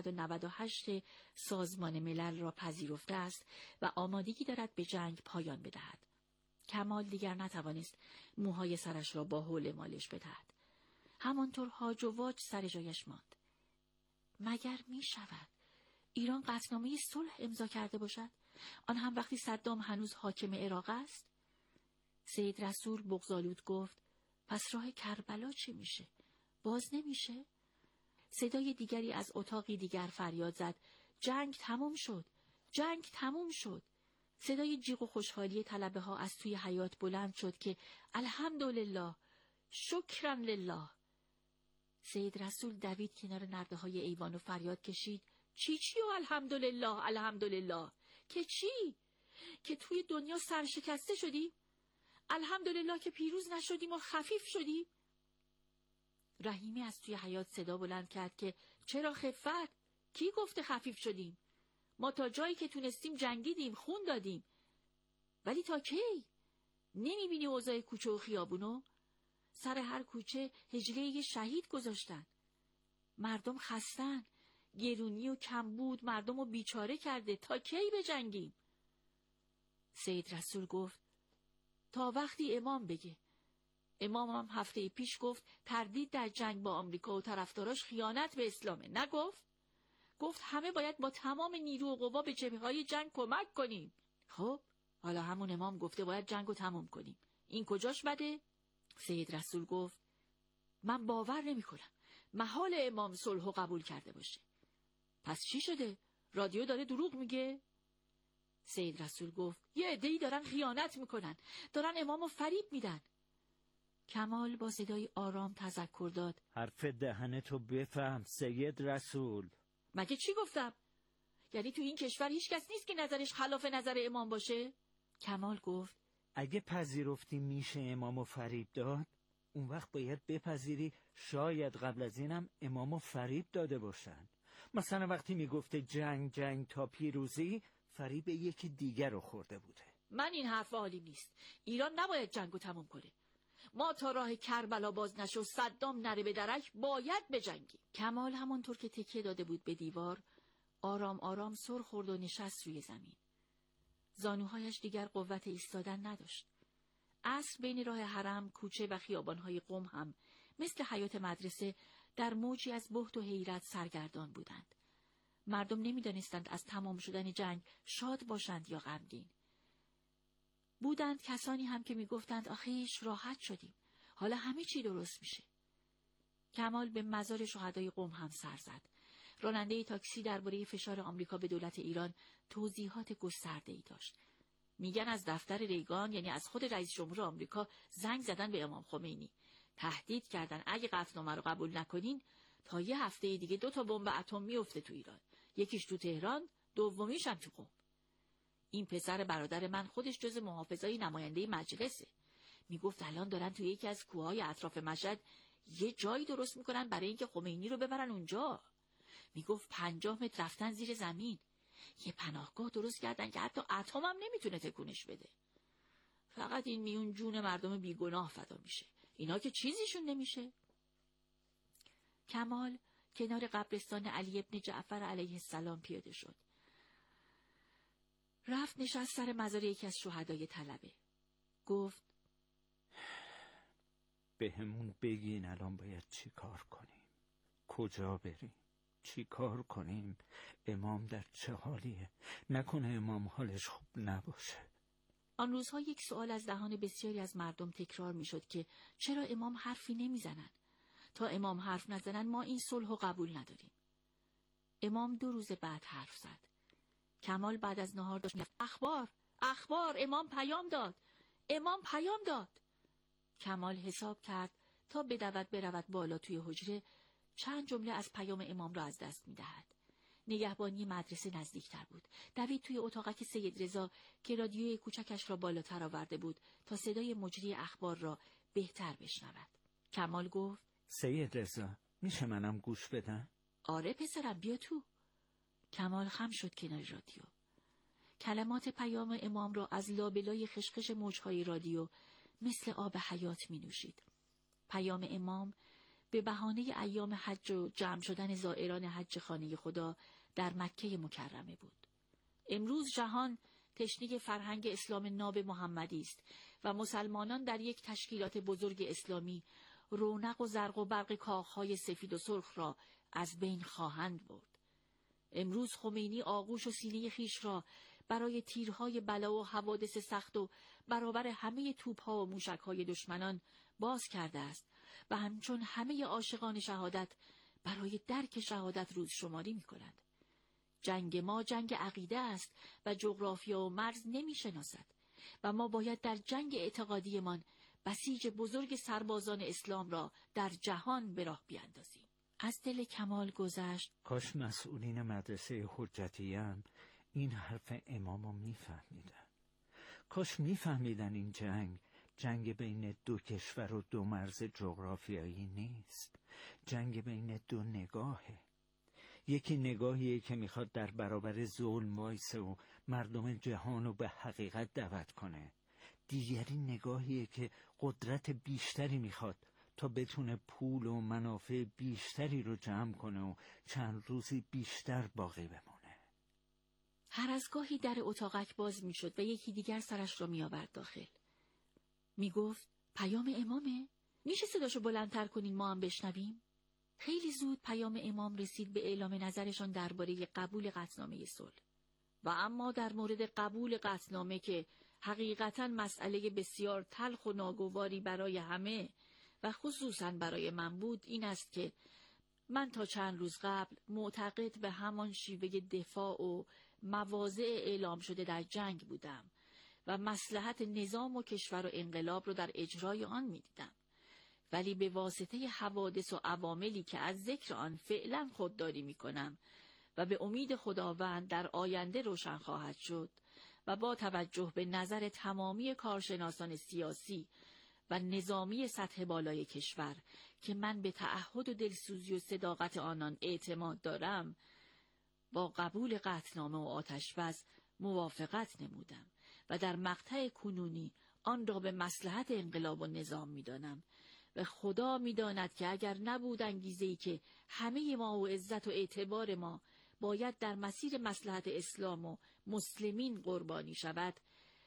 598 سازمان ملل را پذیرفته است و آمادگی دارد به جنگ پایان بدهد. کمال دیگر نتوانست موهای سرش را با حوله مالش بدهد. همانطور هاج و واج سر جایش ماند. مگر می شود ایران قطعنامه صلح امضا کرده باشد؟ آن هم وقتی صدام هنوز حاکم عراق است؟ سید رسول بغض‌آلود گفت پس راه کربلا چی میشه؟ باز نمیشه؟ صدای دیگری از اتاقی دیگر فریاد زد جنگ تموم شد! جنگ تموم شد! صدای جیغ و خوشحالی طلبه ها از توی حیاط بلند شد که الحمدلله، شکرا لله. سید رسول دوید کنار نرده های ایوان و فریاد کشید چی و الحمدلله الحمدلله؟ که چی؟ که توی دنیا سرشکسته شدیم؟ الحمدلله که پیروز نشدیم و خفیف شدیم؟ رحیمی از توی حیاط صدا بلند کرد که چرا خفت؟ کی گفته خفیف شدیم؟ ما تا جایی که تونستیم جنگیدیم، خون دادیم. ولی تا کی؟ نمیبینی اوضاع کوچه و خیابونو؟ سر هر کوچه هجله یه شهید گذاشتن. مردم خستن. گرونی و کمبود مردم رو بیچاره کرده. تا کی بجنگیم؟ سید رسول گفت تا وقتی امام بگه. امام هم هفته پیش گفت تردید در جنگ با آمریکا و طرفداراش خیانت به اسلامه. نگفت؟ گفت همه باید با تمام نیرو و قوا به جبهه‌های جنگ کمک کنیم. خب حالا همون امام گفته باید جنگ رو تموم کنیم. این کجاش بده؟ سید رسول گفت من باور نمی کنم محال امام صلح قبول کرده باشه. پس چی شده؟ رادیو داره دروغ میگه؟ سید رسول گفت یه عده‌ای دارن خیانت میکنن، دارن امامو فریب میدن. کمال با صدای آرام تذکر داد حرف دهنتو بفهم سید رسول. مگه چی گفتم؟ یعنی تو این کشور هیچ کس نیست که نظرش خلاف نظر امام باشه؟ کمال گفت اگه پذیرفتی میشه امامو فریب داد، اون وقت باید بپذیری شاید قبل از اینم امامو فریب داده باشن. مثلا وقتی میگفته جنگ تا پیروزی، فریب یکی دیگر رو خورده بوده. من این حرف عالی نیست. ایران نباید جنگو تموم کنه. ما تا راه کربلا باز نشو صدام نره به درک باید بجنگیم. کمال همونطور که تکیه داده بود به دیوار آرام آرام سر خورد و نشست روی زمین. زانوهایش دیگر قوت ایستادن نداشت. عصر بین راه حرم، کوچه و خیابانهای قم هم مثل حیات مدرسه در موجی از بهت و حیرت سرگردان بودند. مردم نمیدانستند از تمام شدن جنگ شاد باشند یا غمگین. بودند کسانی هم که میگفتند آخیش راحت شدیم، حالا همه چی درست میشه. کمال به مزار شهدای قم هم سر زد. راننده تاکسی درباره فشار آمریکا به دولت ایران توضیحات گسترده‌ای داشت. میگن از دفتر ریگان، یعنی از خود رئیس جمهور آمریکا، زنگ زدن به امام خمینی، تهدید کردن اگه قطعنامه رو قبول نکنین تا یه هفته دیگه 2 بمب اتم میفته تو ایران، یکیش تو تهران، دومیش هم تو قم. این پسر برادر من خودش جز محافظای نماینده مجلسه. میگفت الان دارن تو یکی از کوههای اطراف مشهد یه جایی درست میکنن برای اینکه خمینی رو ببرن اونجا. میگفت 50 متر رفتن زیر زمین. یه پناهگاه درست کردن که حتی اتم هم نمیتونه تکونش بده. فقط این میون جون مردم بیگناه فدا میشه. اینا که چیزیشون نمیشه. کمال کنار قبرستان علی ابن جعفر علیه السلام پیاده شد. رفت نشست سر مزار یکی از شهدای طلبه. گفت بهمون بگین الان باید چی کار کنیم؟ کجا بریم؟ چی کار کنیم؟ امام در چه حالیه؟ نکنه امام حالش خوب نباشه. آن روزها یک سوال از دهان بسیاری از مردم تکرار میشد که چرا امام حرفی نمیزنن؟ تا امام حرف نزنن ما این صلح رو قبول نداریم. امام 2 روز بعد حرف زد. کمال بعد از نهار داشت میگفت اخبار امام پیام داد. کمال حساب کرد تا برود بالا توی حجره چند جمله از پیام امام را از دست میدهد. نگهبانی مدرسه نزدیکتر بود. دوید توی اتاقک سید رضا که رادیوی کوچکش را بالاتر آورده بود تا صدای مجری اخبار را بهتر بشنود. کمال گفت سید رضا میشه منم گوش بدم؟ آره پسرم بیا تو. کمال خم شد کنار رادیو. کلمات پیام امام را از لابلای خشخش موجهای رادیو مثل آب حیات می نوشید. پیام امام به بهانه ایام حج و جمع شدن زائران حج خانه خدا در مکه مکرمه بود. امروز جهان تشنه فرهنگ اسلام ناب محمدی است و مسلمانان در یک تشکیلات بزرگ اسلامی رونق و زرق و برق کاخهای سفید و سرخ را از بین خواهند برد. امروز خمینی آغوش و سینه خیش را برای تیرهای بلا و حوادث سخت و برابر همه توپها و موشکهای دشمنان باز کرده است و همچون همه عاشقان شهادت برای درک شهادت روز شماری می کند. جنگ ما جنگ عقیده است و جغرافیا و مرز نمی شناسد و ما باید در جنگ اعتقادیمان بسیج بزرگ سربازان اسلام را در جهان به راه بیاندازیم. از دل کمال گذشت کاش مسئولین مدرسه حجتیان این حرف امامو میفهمیدن. کاش میفهمیدن این جنگ بین 2 کشور و 2 مرز جغرافیایی نیست. جنگ بین 2 نگاهه. یکی نگاهیه که میخواد در برابر ظلم وایسه و مردم جهانو به حقیقت دعوت کنه. دیگری نگاهیه که قدرت بیشتری میخواد تا بتونه پول و منافع بیشتری رو جمع کنه و چند روزی بیشتر باقی بمونه. هر از گاهی در اتاقک باز میشد و یکی دیگر سرش را میآورد داخل. میگفت پیام امامه؟ میشه صداشو بلندتر کنین ما هم بشنویم؟ خیلی زود پیام امام رسید به اعلام نظرشان درباره قبول قطعنامه صلح. و اما در مورد قبول قطعنامه که حقیقتاً مسئله بسیار تلخ و ناگواری برای همه و خصوصاً برای من بود این است که من تا چند روز قبل معتقد به همان شیوه دفاع و مواضع اعلام شده در جنگ بودم و مصلحت نظام و کشور و انقلاب رو در اجرای آن می‌دیدم. ولی به واسطه حوادث و عواملی که از ذکر آن فعلا خودداری می‌کنم و به امید خداوند در آینده روشن خواهد شد و با توجه به نظر تمامی کارشناسان سیاسی و نظامی سطح بالای کشور که من به تعهد و دلسوزی و صداقت آنان اعتماد دارم، با قبول قطعنامه و آتشبس موافقت نمودم و در مقطع کنونی آن را به مصلحت انقلاب و نظام می‌دانم و خدا می‌داند که اگر نبود انگیزه‌ای که همه ما و عزت و اعتبار ما باید در مسیر مصلحت اسلام و مسلمین قربانی شود،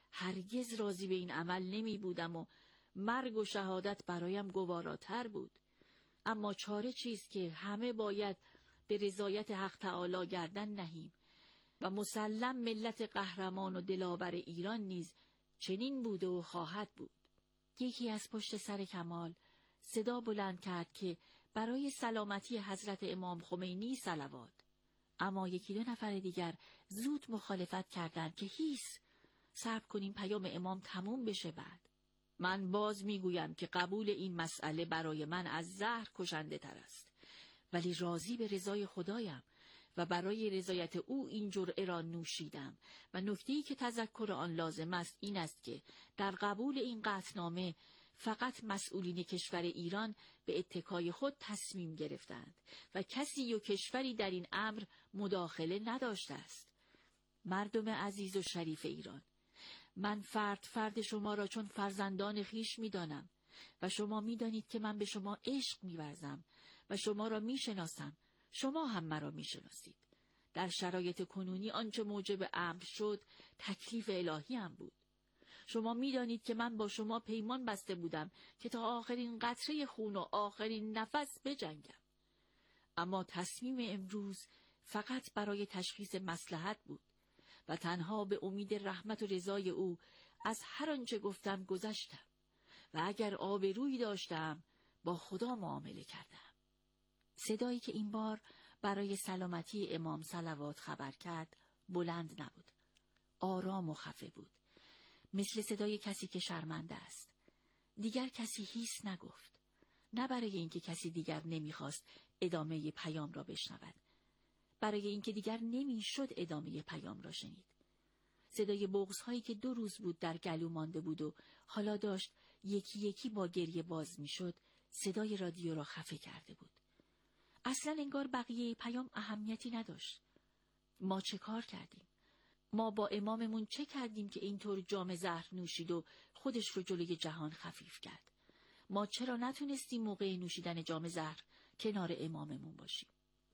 هرگز راضی به این عمل نمی بودم و مرگ و شهادت برایم گواراتر بود. اما چاره چیست که همه باید به رضایت حق تعالی گردن نهیم و مسلم ملت قهرمان و دلاور ایران نیز چنین بوده و خواهد بود. یکی از پشت سر کمال صدا بلند کرد که برای سلامتی حضرت امام خمینی صلوات. اما 1-2 نفر دیگر زود مخالفت کردند که هیس صبر کنیم پیام امام تموم بشه بعد. من باز میگویم که قبول این مسئله برای من از زهر کشنده تر است، ولی راضی به رضای خدایم و برای رضایت او این جرعه را نوشیدم و نکته‌ای که تذکر آن لازم است این است که در قبول این قطعنامه فقط مسئولین کشور ایران به اتکای خود تصمیم گرفتند و کسی و کشوری در این امر مداخله نداشته است. مردم عزیز و شریف ایران، من فرد شما را چون فرزندان خویش می‌دانم و شما می‌دانید که من به شما عشق می‌ورزم و شما را می‌شناسم، شما هم مرا می‌شناسید. در شرایط کنونی آنچه موجب امر شد تکلیف الهی هم بود. شما می‌دانید که من با شما پیمان بسته بودم که تا آخرین قطره خون و آخرین نفس بجنگم. اما تصمیم امروز فقط برای تشخیص مصلحت بود و تنها به امید رحمت و رضای او از هر آنچه گفتم گذشتم و اگر آبرویی داشتم با خدا معامله کردم. صدایی که این بار برای سلامتی امام صلوات خبر کرد بلند نبود، آرام و خفه بود، مثل صدای کسی که شرمنده است. دیگر کسی هیچ نگفت، نه برای اینکه کسی دیگر نمیخواست ادامه پیام را بشنود، برای اینکه دیگر نمیشد ادامه پیام را شنید. صدای بغض‌هایی که 2 روز بود در گلو مانده بود و حالا داشت یکی یکی با گریه باز میشد، صدای رادیو را خفه کرده بود. اصلا انگار بقیه پیام اهمیتی نداشت. ما چه کار کردیم؟ ما با اماممون چه کردیم که اینطور جام زهر نوشید و خودش رو جلوی جهان خفیف کرد؟ ما چرا نتونستیم موقع نوشیدن جام زهر کنار اماممون باشیم؟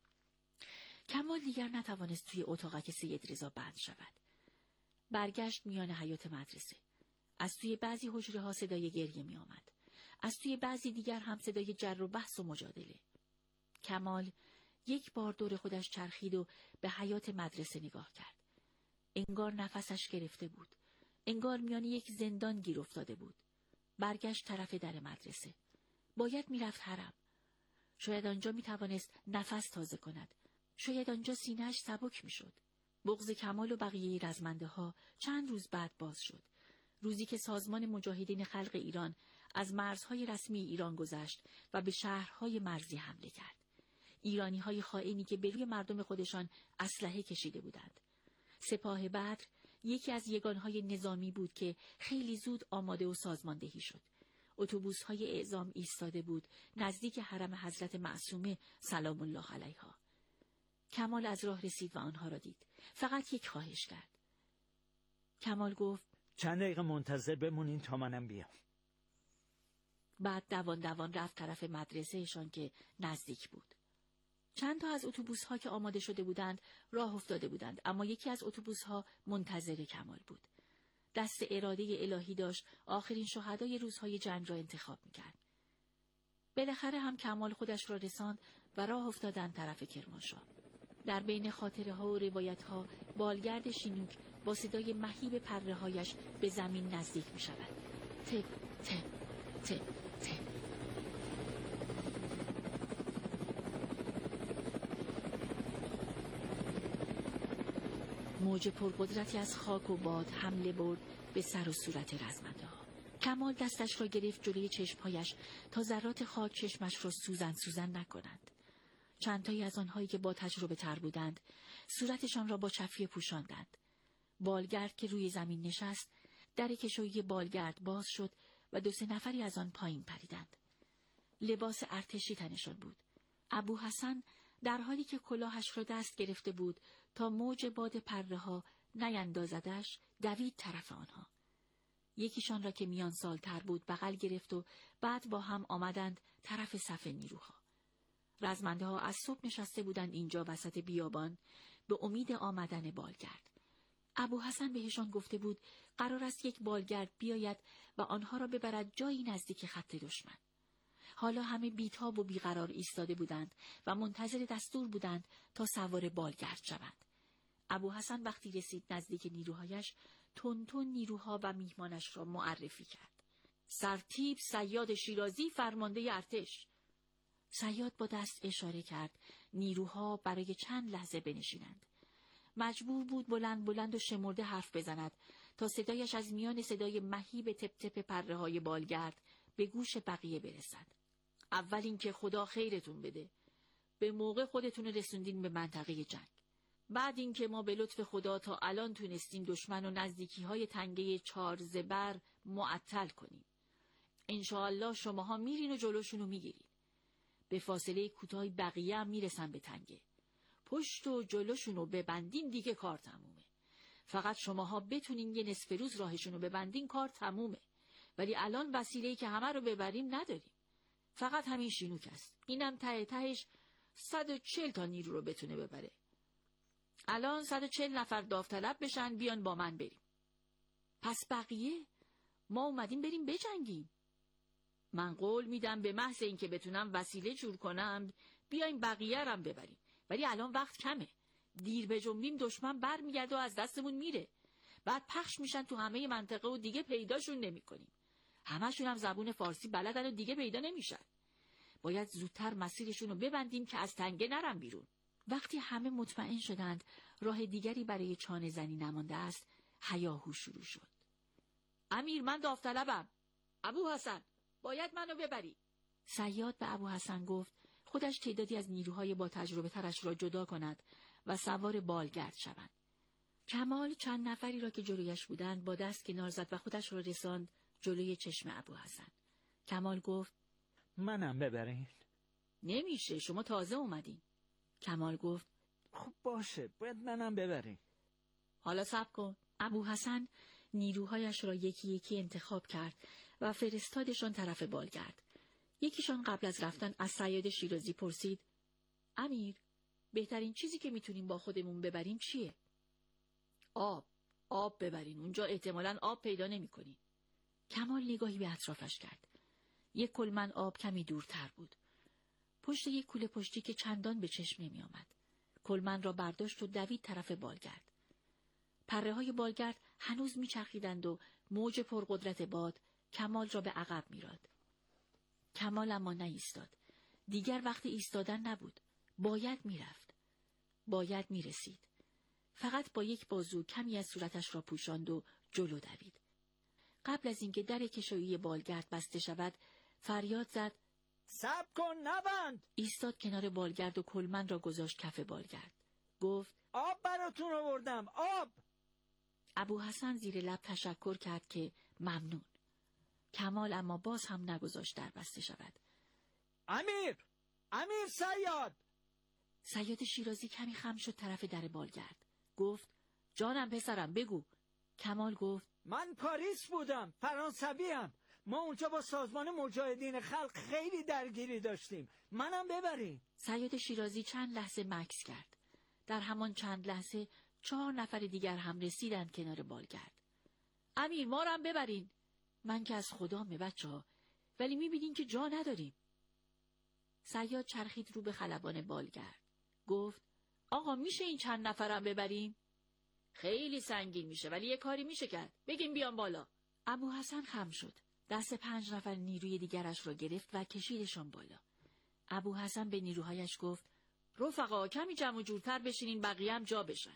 کمال دیگر نتوانست توی اتاقک سید رضا بند شود. برگشت میان حیاط مدرسه. از توی بعضی حجره ها صدای گریه می آمد. از توی بعضی دیگر هم صدای جر و بحث و مجادله. کمال یک بار دور خودش چرخید و به حیاط مدرسه نگاه کرد. انگار نفسش گرفته بود. انگار میان یک زندان گیر افتاده بود. برگشت طرف در مدرسه. باید میرفت حرم. شاید آنجا میتوانست نفس تازه کند. شاید آنجا سینه‌اش سبک میشد. بغض کمال و بقیه رزمنده ها چند روز بعد باز شد. روزی که سازمان مجاهدین خلق ایران از مرزهای رسمی ایران گذشت و به شهرهای مرزی حمله کرد. ایرانی‌های خائنی که به روی مردم خودشان اسلحه کشیده بودند. سپاه بدر یکی از یگانهای نظامی بود که خیلی زود آماده و سازماندهی شد. اتوبوس‌های اعزام ایستاده بود نزدیک حرم حضرت معصومه سلام الله علیها. کمال از راه رسید و آنها را دید. فقط یک خواهش کرد. کمال گفت چند دقیقه منتظر بمونین تا منم بیام. بعد دوان رفت طرف مدرسهشان که نزدیک بود. چند تا از اتوبوس‌ها که آماده شده بودند راه افتاده بودند، اما یکی از اتوبوس‌ها منتظر کمال بود. دست اراده الهی داشت آخرین شهدای روزهای جنگ را انتخاب می‌کرد. بالاخره هم کمال خودش را رساند و راه افتادند طرف کرمانشاه. در بین خاطره‌ها و روایت‌ها بالگرد شینوک با صدای مهیب پره‌هایش به زمین نزدیک می‌شود. تپ تپ تپ تپ. موج پرقدرتی از خاک و باد حمله برد به سر و صورت رزمنده‌ها. کمال دستش را گرفت جلوی چشمهایش تا ذرات خاک چشمش را سوزن نکنند. چندتایی از آنهایی که با تجربه تر بودند صورتشان را با چفیه پوشاندند. بالگرد که روی زمین نشست، در کشویی بالگرد باز شد و 2-3 نفری از آن پایین پریدند. لباس ارتشی تنشان بود. ابو حسن در حالی که کلاهش را دست گرفته بود تا موج باد پره‌ها نیندازدش دوید طرف آنها. یکیشان را که میان سالتر بود بغل گرفت و بعد با هم آمدند طرف صف نیروها. رزمنده ها از صبح نشسته بودند اینجا وسط بیابان به امید آمدن بالگرد. ابو حسن بهشان گفته بود قرار است یک بالگرد بیاید و آنها را ببرد جایی نزدیک خط دشمن. حالا همه بیتاب و بیقرار ایستاده بودند و منتظر دستور بودند تا سوار بالگرد شوند. ابو حسن وقتی رسید نزدیک نیروهایش تون نیروها و میهمانش را معرفی کرد. سرتیپ صیاد شیرازی فرمانده ارتش. صیاد با دست اشاره کرد نیروها برای چند لحظه بنشینند. مجبور بود بلند و شمرده حرف بزند تا صدایش از میان صدای مهیب تپ تپ پره‌های بالگرد به گوش بقیه برسد. اول اینکه خدا خیرتون بده، به موقع خودتون رسوندین به منطقه جنگ. بعد اینکه ما به لطف خدا تا الان تونستیم دشمن و نزدیکی‌های تنگه 4 زبر معطل کنیم. انشاءالله شماها میرین و جلوشونو میگیرین. به فاصله کوتاهی بقیه هم میرسن به تنگه. پشت و جلوشونو ببندین دیگه کار تمومه. فقط شماها بتونین یه نصف روز راهشون رو ببندین کار تمومه. ولی الان وسیله‌ای که همه رو ببریم نداریم. فقط همین شینوک است. اینم ته تهش 140 تا نیرو رو بتونه ببره. الان 140 نفر داوطلب بشن بیان با من بریم. پس بقیه ما اومدیم بریم بجنگیم. من قول میدم به محض اینکه بتونم وسیله جور کنم بیایم بقیه رم ببریم. ولی الان وقت کمه. دیر بجنبیم دشمن برمیگرده و از دستمون میره. بعد پخش میشن تو همه منطقه و دیگه پیداشون نمیکنیم. همشون هم زبون فارسی بلدن و دیگه پیدا نمیشن. باید زودتر مسیرشون رو ببندیم که از تنگه نرم بیرون. وقتی همه مطمئن شدند راه دیگری برای چانه زنی نمانده است، هیاهو شروع شد. امیر، من داوطلبم. ابو حسن، باید منو ببری. صیاد به ابو حسن گفت خودش تعدادی از نیروهای با تجربه ترش را جدا کند و سوار بالگرد شوند. کمال چند نفری را که جلویش بودند با دست کنار زد و خودش را رساند جلوی چشم ابو حسن. کمال گفت منم ببرین. نمیشه، شما تازه اومدین. کمال گفت خب باشه، باید منم ببرین. حالا صبر کن. ابو حسن نیروهایش را یکی یکی انتخاب کرد و فرستادشان طرف بالگرد. یکیشان قبل از رفتن از صیاد شیرازی پرسید امیر، بهترین چیزی که میتونیم با خودمون ببریم چیه؟ آب ببرین، اونجا احتمالاً آب پیدا نمی‌کنین. کمال نگاهی به اطرافش کرد. یک کلمن آب کمی دورتر بود. پشت یک کوله پشتی که چندان به چشم نمی آمد. کلمن را برداشت و دوید طرف بالگرد. پره‌های بالگرد هنوز میچرخیدند و موج پرقدرت باد کمال را به عقب می‌راند. کمال اما نایستاد. دیگر وقت ایستادن نبود. باید میرفت. باید میرسید. فقط با یک بازو کمی از صورتش را پوشاند و جلو دوید. قبل از اینکه در کشویی بالگرد بسته شود، فریاد زد صبر کن، نبند. ایستاد کنار بالگرد و کلمن را گذاشت کف بالگرد. گفت آب براتون آوردم، آب. ابو حسن زیر لب تشکر کرد که ممنون. کمال اما باز هم نگذاشت در بسته شود. امیر صیاد. صیاد شیرازی کمی خم شد طرف در بالگرد. گفت جانم پسرم، بگو. کمال گفت من پاریس بودم، فرانسویم. ما اونجا با سازمان مجاهدین خلق خیلی درگیری داشتیم، منم ببرین. صیاد شیرازی چند لحظه مکث کرد. در همان چند لحظه 4 نفر دیگر هم رسیدند کنار بالگرد. امیر، ما رو هم ببرین. من که از خدامه بچه‌ها، ولی می‌بینین که جا نداریم. صیاد چرخید رو به خلبان بالگرد. گفت آقا میشه این چند نفرم ببریم؟ خیلی سنگین میشه ولی یه کاری میشه کرد. بگیم بیان بالا. ابو حسن خم شد. دست 5 نفر نیروی دیگرش را گرفت و کشیدشان بالا. ابو حسن به نیروهایش گفت رفقا کمی جمع و جورتر بشینین، بقیه هم جا بشن.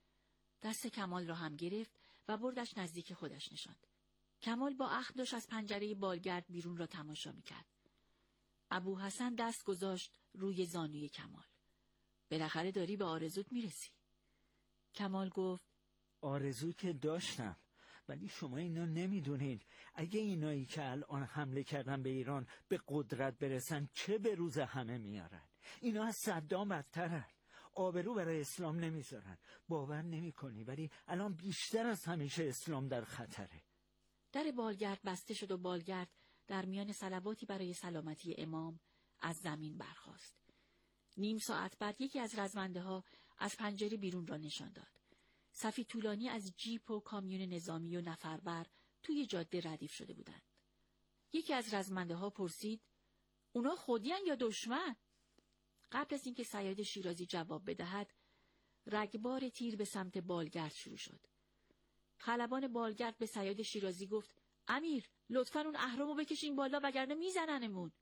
دست کمال را هم گرفت و بردش نزدیک خودش نشاند. کمال با اخم داشت از پنجره بالگرد بیرون را تماشا میکرد. ابو حسن دست گذاشت روی زانوی کمال. بالاخره داری به آرزوت میرسی. کمال گفت آرزو که داشتم، ولی شما اینا نمیدونید. اگه اینایی که الان حمله کردن به ایران به قدرت برسن چه به روز همه میارن. اینا از صدام بدترن. آبرو برای اسلام نمیذارن. باور نمیکنی ولی الان بیشتر از همیشه اسلام در خطره. در بالگرد بسته شد و بالگرد در میان صلواتی برای سلامتی امام از زمین برخاست. نیم ساعت بعد یکی از رزمنده ها از پنجره بیرون را نشان داد. صفی طولانی از جیپ و کامیون نظامی و نفربر توی جاده ردیف شده بودند. یکی از رزمنده ها پرسید اونا خودیان یا دشمن؟ قبل از اینکه صیاد شیرازی جواب بدهد، رگبار تیر به سمت بالگرد شروع شد. خلبان بالگرد به صیاد شیرازی گفت امیر لطفاً اون اهرمو بکشین بالا وگرنه میزننمون.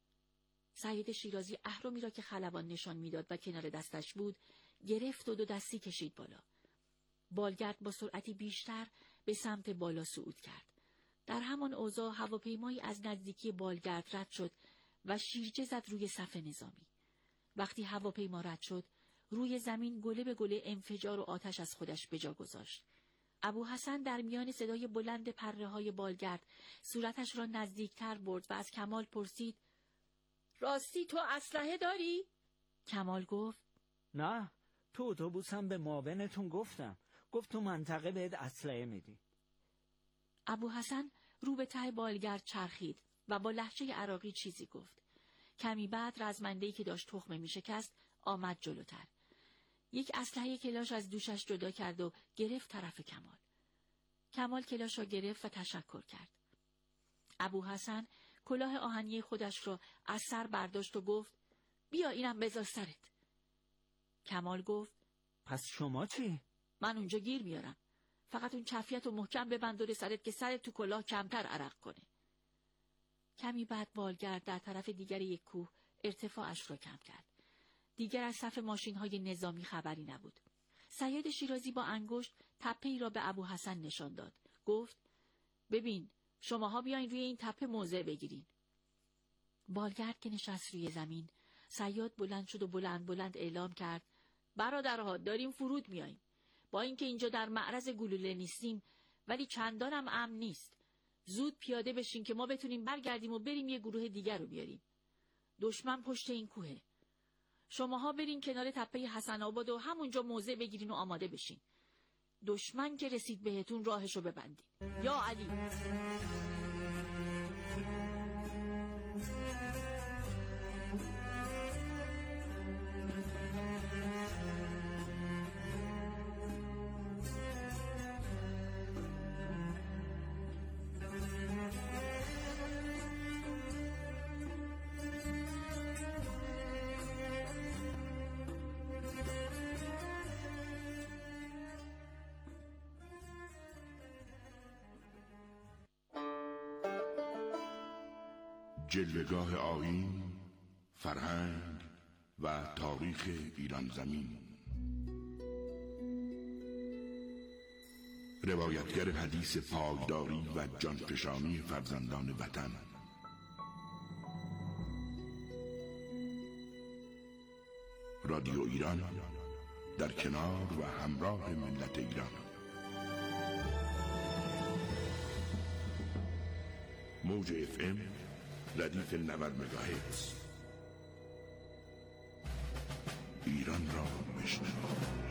صیاد شیرازی اهرمی را که خلبان نشان میداد و کنار دستش بود گرفت و 2 دستی کشید بالا. بالگرد با سرعتی بیشتر به سمت بالا صعود کرد. در همان اوضاع هواپیمایی از نزدیکی بالگرد رد شد و شیرجه زد روی صف نظامی. وقتی هواپیما رد شد، روی زمین گله به گله انفجار و آتش از خودش به جا گذاشت. ابو حسن در میان صدای بلند پره‌های بالگرد صورتش را نزدیکتر برد و از کمال پرسید راستی تو اسلحه داری؟ کمال گفت نه، تو اتوبوسم به معاونتون گفتم. گفت تو منطقه بهت اسلحه میدی. ابوحسن رو به ته بالگرد چرخید و با لهجه عراقی چیزی گفت. کمی بعد رزمنده‌ای که داشت تخمه میشکست آمد جلوتر. یک اسلحه کلاش از دوشش جدا کرد و گرفت طرف کمال. کمال کلاش را گرفت و تشکر کرد. ابوحسن کلاه آهنی خودش را از سر برداشت و گفت بیا اینم بذار سرت. کمال گفت پس شما چی؟ من اونجا گیر میارم. فقط اون چفیت رو محکم ببند دور سرت که سرت تو کلاه کمتر عرق کنه. کمی بعد بالگرد در طرف دیگر یک کوه ارتفاعش را کم کرد. دیگر از صف ماشین‌های نظامی خبری نبود. صیاد شیرازی با انگشت تپه‌ای را به ابوحسن نشان داد. گفت ببین شماها بیاین روی این تپه موضع بگیرین. بالگرد که نشست روی زمین، صیاد بلند شد و بلند بلند اعلام کرد برادرها داریم فرود میاییم. با اینکه اینجا در معرض گلوله نیستیم ولی چندانم امن نیست. زود پیاده بشین که ما بتونیم برگردیم و بریم یه گروه دیگر رو بیاریم. دشمن پشت این کوهه. شماها برین کنار تپه حسن آباد و همونجا موضع بگیرین و آماده بشین. دشمن که رسید بهتون راهشو ببندین. یا علی. جلوه‌گاه آیین، فرهنگ و تاریخ ایران زمین. روایتگر حدیث پایداری و جانفشانی فرزندان وطن. رادیو ایران در کنار و همراه ملت ایران. موج FM ردیف 90 مگاهرتز. ایران را بشنوید.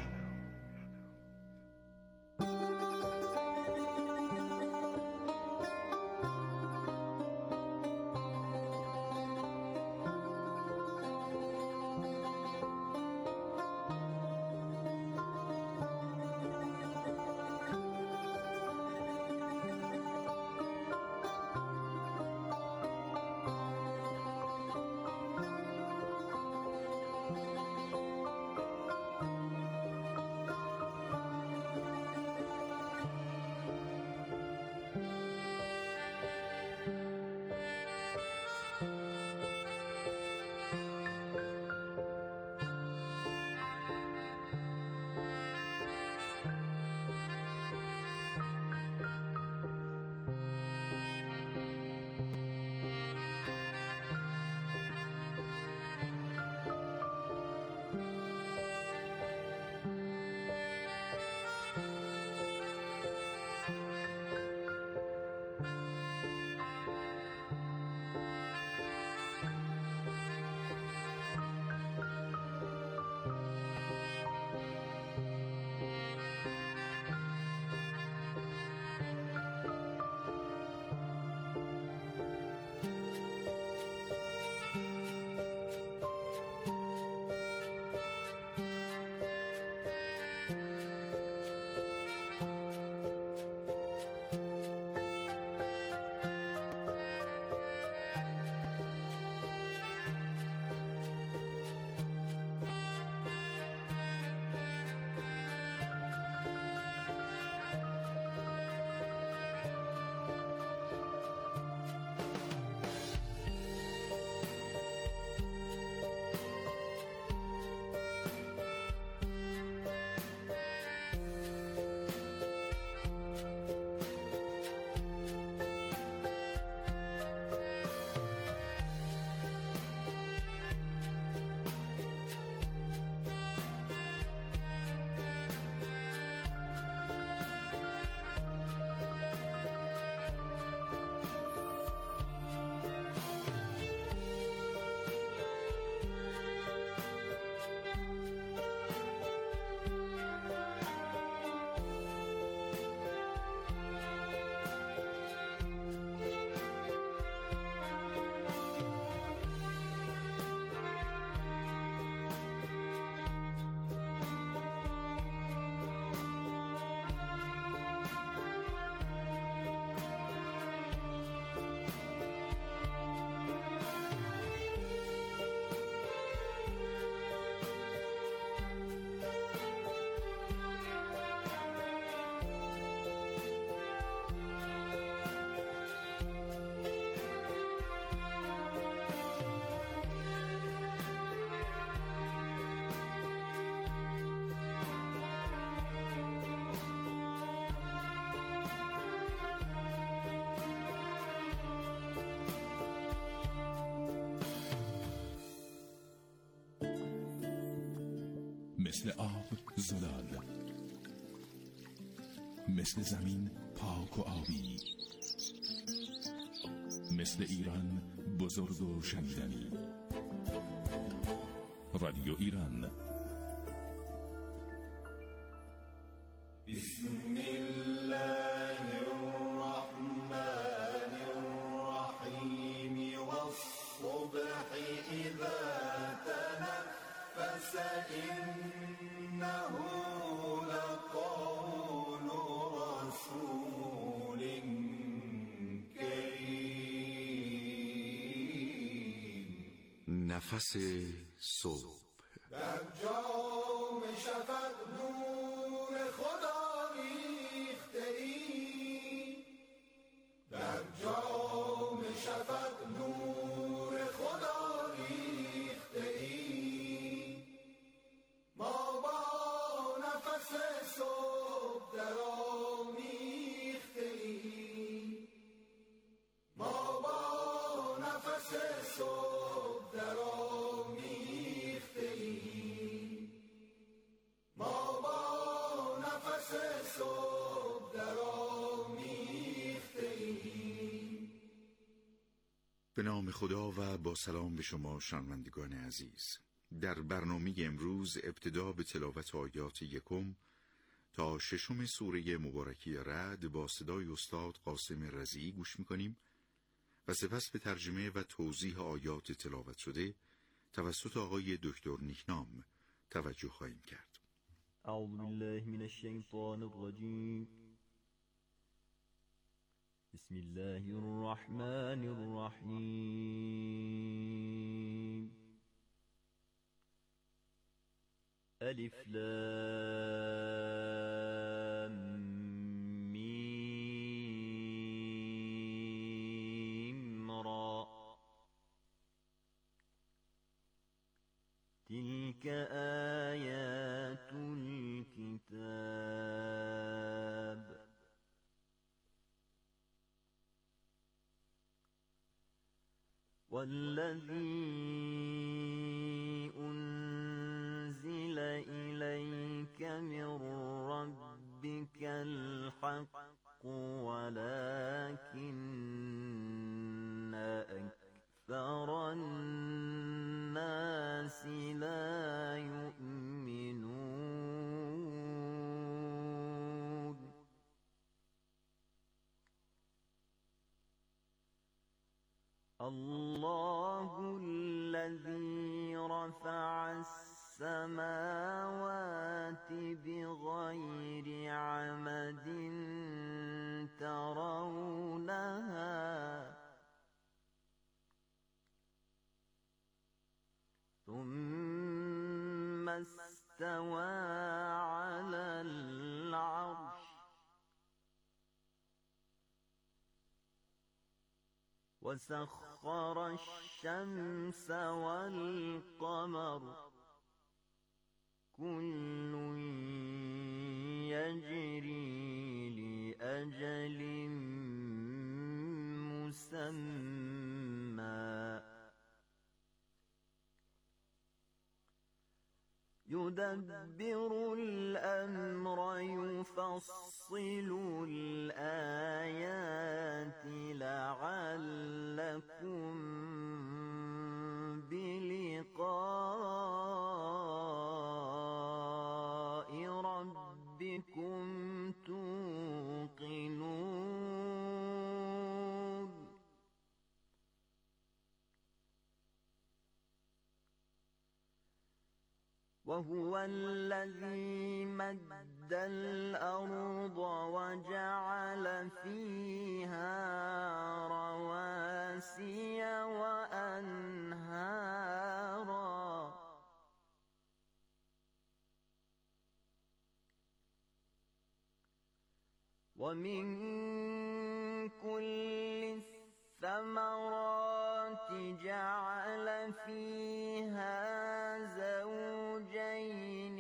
مثل آب زلال، مثل زمین پاک و آبی، مثل ایران بزرگ و شنیدنی. رادیو ایران. بسم الله الرحمن الرحیم والصبح اذا تنفس انه لقول رسول کریم. نفس صبح در جام شفق نور خدا ریخته ای، در جام شفق نور خدا ریخته ای. ما با نفس صبح در آمیخته ای، ما با نفس صبح در آمیخته ای، ما با نفس صبح در آمیخته ای. به نام خدا و با سلام به شما شنوندگان عزیز. در برنامه امروز ابتدا به تلاوت آیات 1 تا 6 سوره مبارکی رعد با صدای استاد قاسم رضیعی گوش می‌کنیم و سپس به ترجمه و توضیح آیات تلاوت شده توسط آقای دکتر نیکنام توجه خواهیم کرد. اعوذ بالله من الشیطان الرجیم. بسم الله الرحمن الرحیم. الف لام میم را. تلك آیات الكتاب. والذي أنزل إليك من ربك الحق ولكن أكثر الناس لا يؤمنون. الله الذي رفع السماوات بغير عمد ترونها ثم استوى على العرش وسخر الشمس والقمر كل يجري لأجل مسمى يدبر الأمر يفصل الآيات لعلكم بلقاء ربكم توقنون. وهو الذي مد الأرض وجعل فيها رواسي وأنهارا ومن كل الثمرات جعل فيها زوجين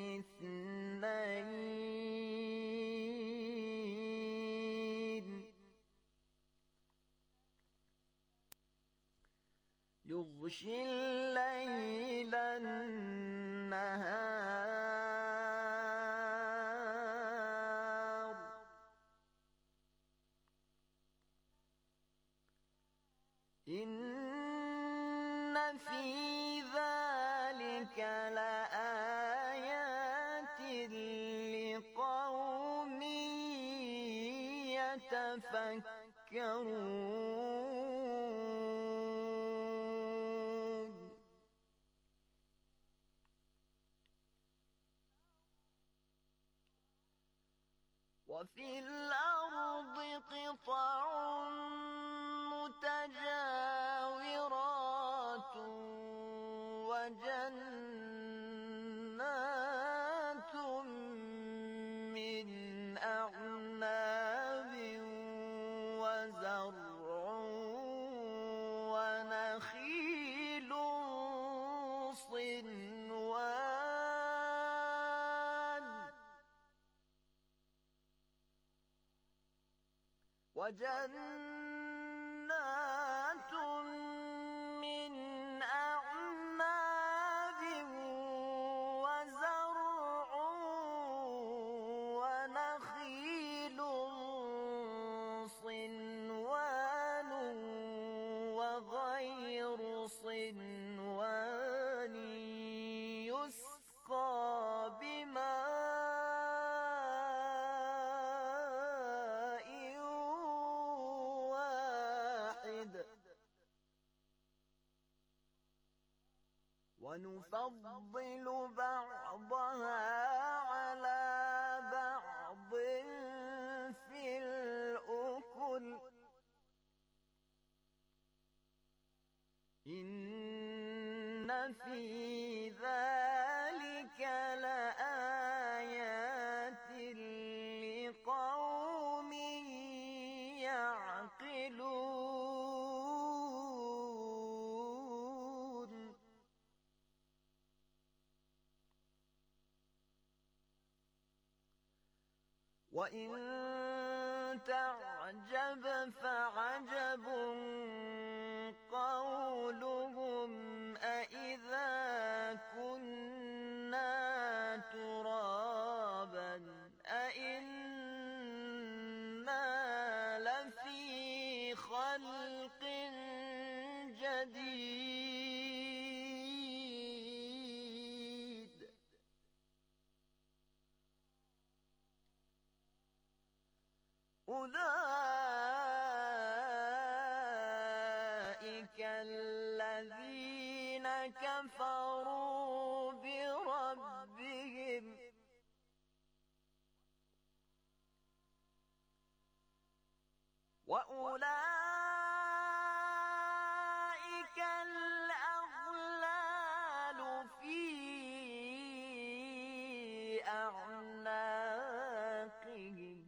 اثنين يغشي الليل النهار يتفكرون وفي الأرض قطع متجاورات وجنات من أعناب وزرع ونخيل صنوان وجنات من أعناب وزرع ونخيل صنوان وغير صنوان يسقى بماء واحد ونفضل بعضها على بعض في الأكل إن في ذلك لآيات لقوم يعقلون وإن تعجب فعجب قولهم أإذا كنا ترابا أإنا لفي خلق جديد أولئك الذين كفروا بربهم وأولئك الأغلال في أعناقهم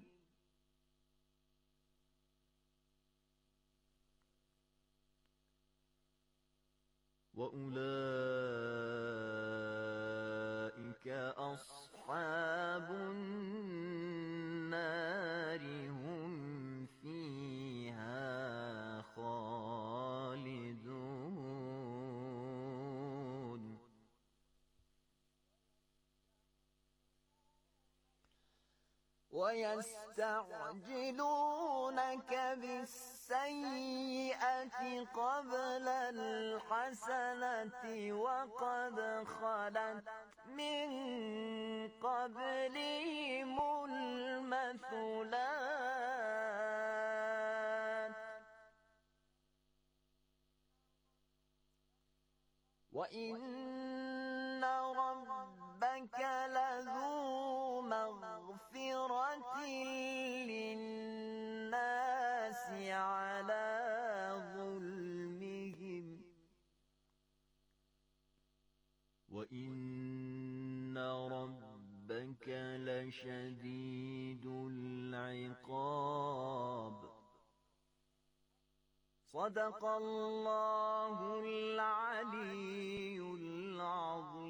وأولئك أصحاب النار هم فيها خالدون ويستعجلونك بالسيئة قبل الحسنة وقد خلت من قبلهم المثلات وإن ربك لذو مغفرة للناس على ظلمهم وإن ربك لشديد العقاب صدق الله العلي العظيم.